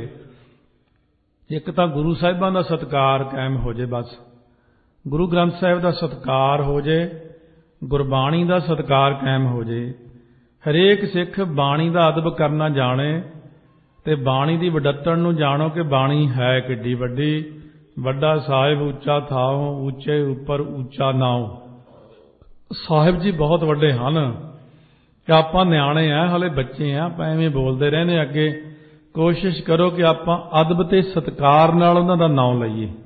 ਇੱਕ ਤਾਂ ਗੁਰੂ ਸਾਹਿਬਾਂ ਦਾ ਸਤਿਕਾਰ ਕਾਇਮ ਹੋ ਜੇ, ਬਸ ਗੁਰੂ ਗ੍ਰੰਥ ਸਾਹਿਬ ਦਾ ਸਤਿਕਾਰ ਹੋ ਜੇ, ਗੁਰਬਾਣੀ ਦਾ ਸਤਿਕਾਰ ਕਾਇਮ ਹੋ ਜੇ। ਹਰੇਕ ਸਿੱਖ ਬਾਣੀ ਦਾ ਅਦਬ ਕਰਨਾ ਜਾਣੇ ਤੇ ਬਾਣੀ ਦੀ ਵਡੱਤਣ ਨੂੰ ਜਾਣੋ ਕਿ ਬਾਣੀ ਹੈ ਕਿੱਡੀ ਵੱਡੀ। ਵੱਡਾ ਸਾਹਿਬ ਉੱਚਾ ਥਾਉ, ਉੱਚੇ ਉੱਪਰ ਉੱਚਾ ਨਾਉ। ਸਾਹਿਬ ਜੀ ਬਹੁਤ ਵੱਡੇ ਹਨ ਕਿ ਆਪਾਂ ਨਿਆਣੇ ਆ, ਹਲੇ ਬੱਚੇ ਆ, ਆਪਾਂ ਐਵੇਂ ਬੋਲਦੇ ਰਹਿੰਦੇ। ਅੱਗੇ ਕੋਸ਼ਿਸ਼ ਕਰੋ ਕਿ ਆਪਾਂ ਅਦਬ ਤੇ ਸਤਿਕਾਰ ਨਾਲ ਉਹਨਾਂ ਦਾ ਨਾਮ ਲਈਏ।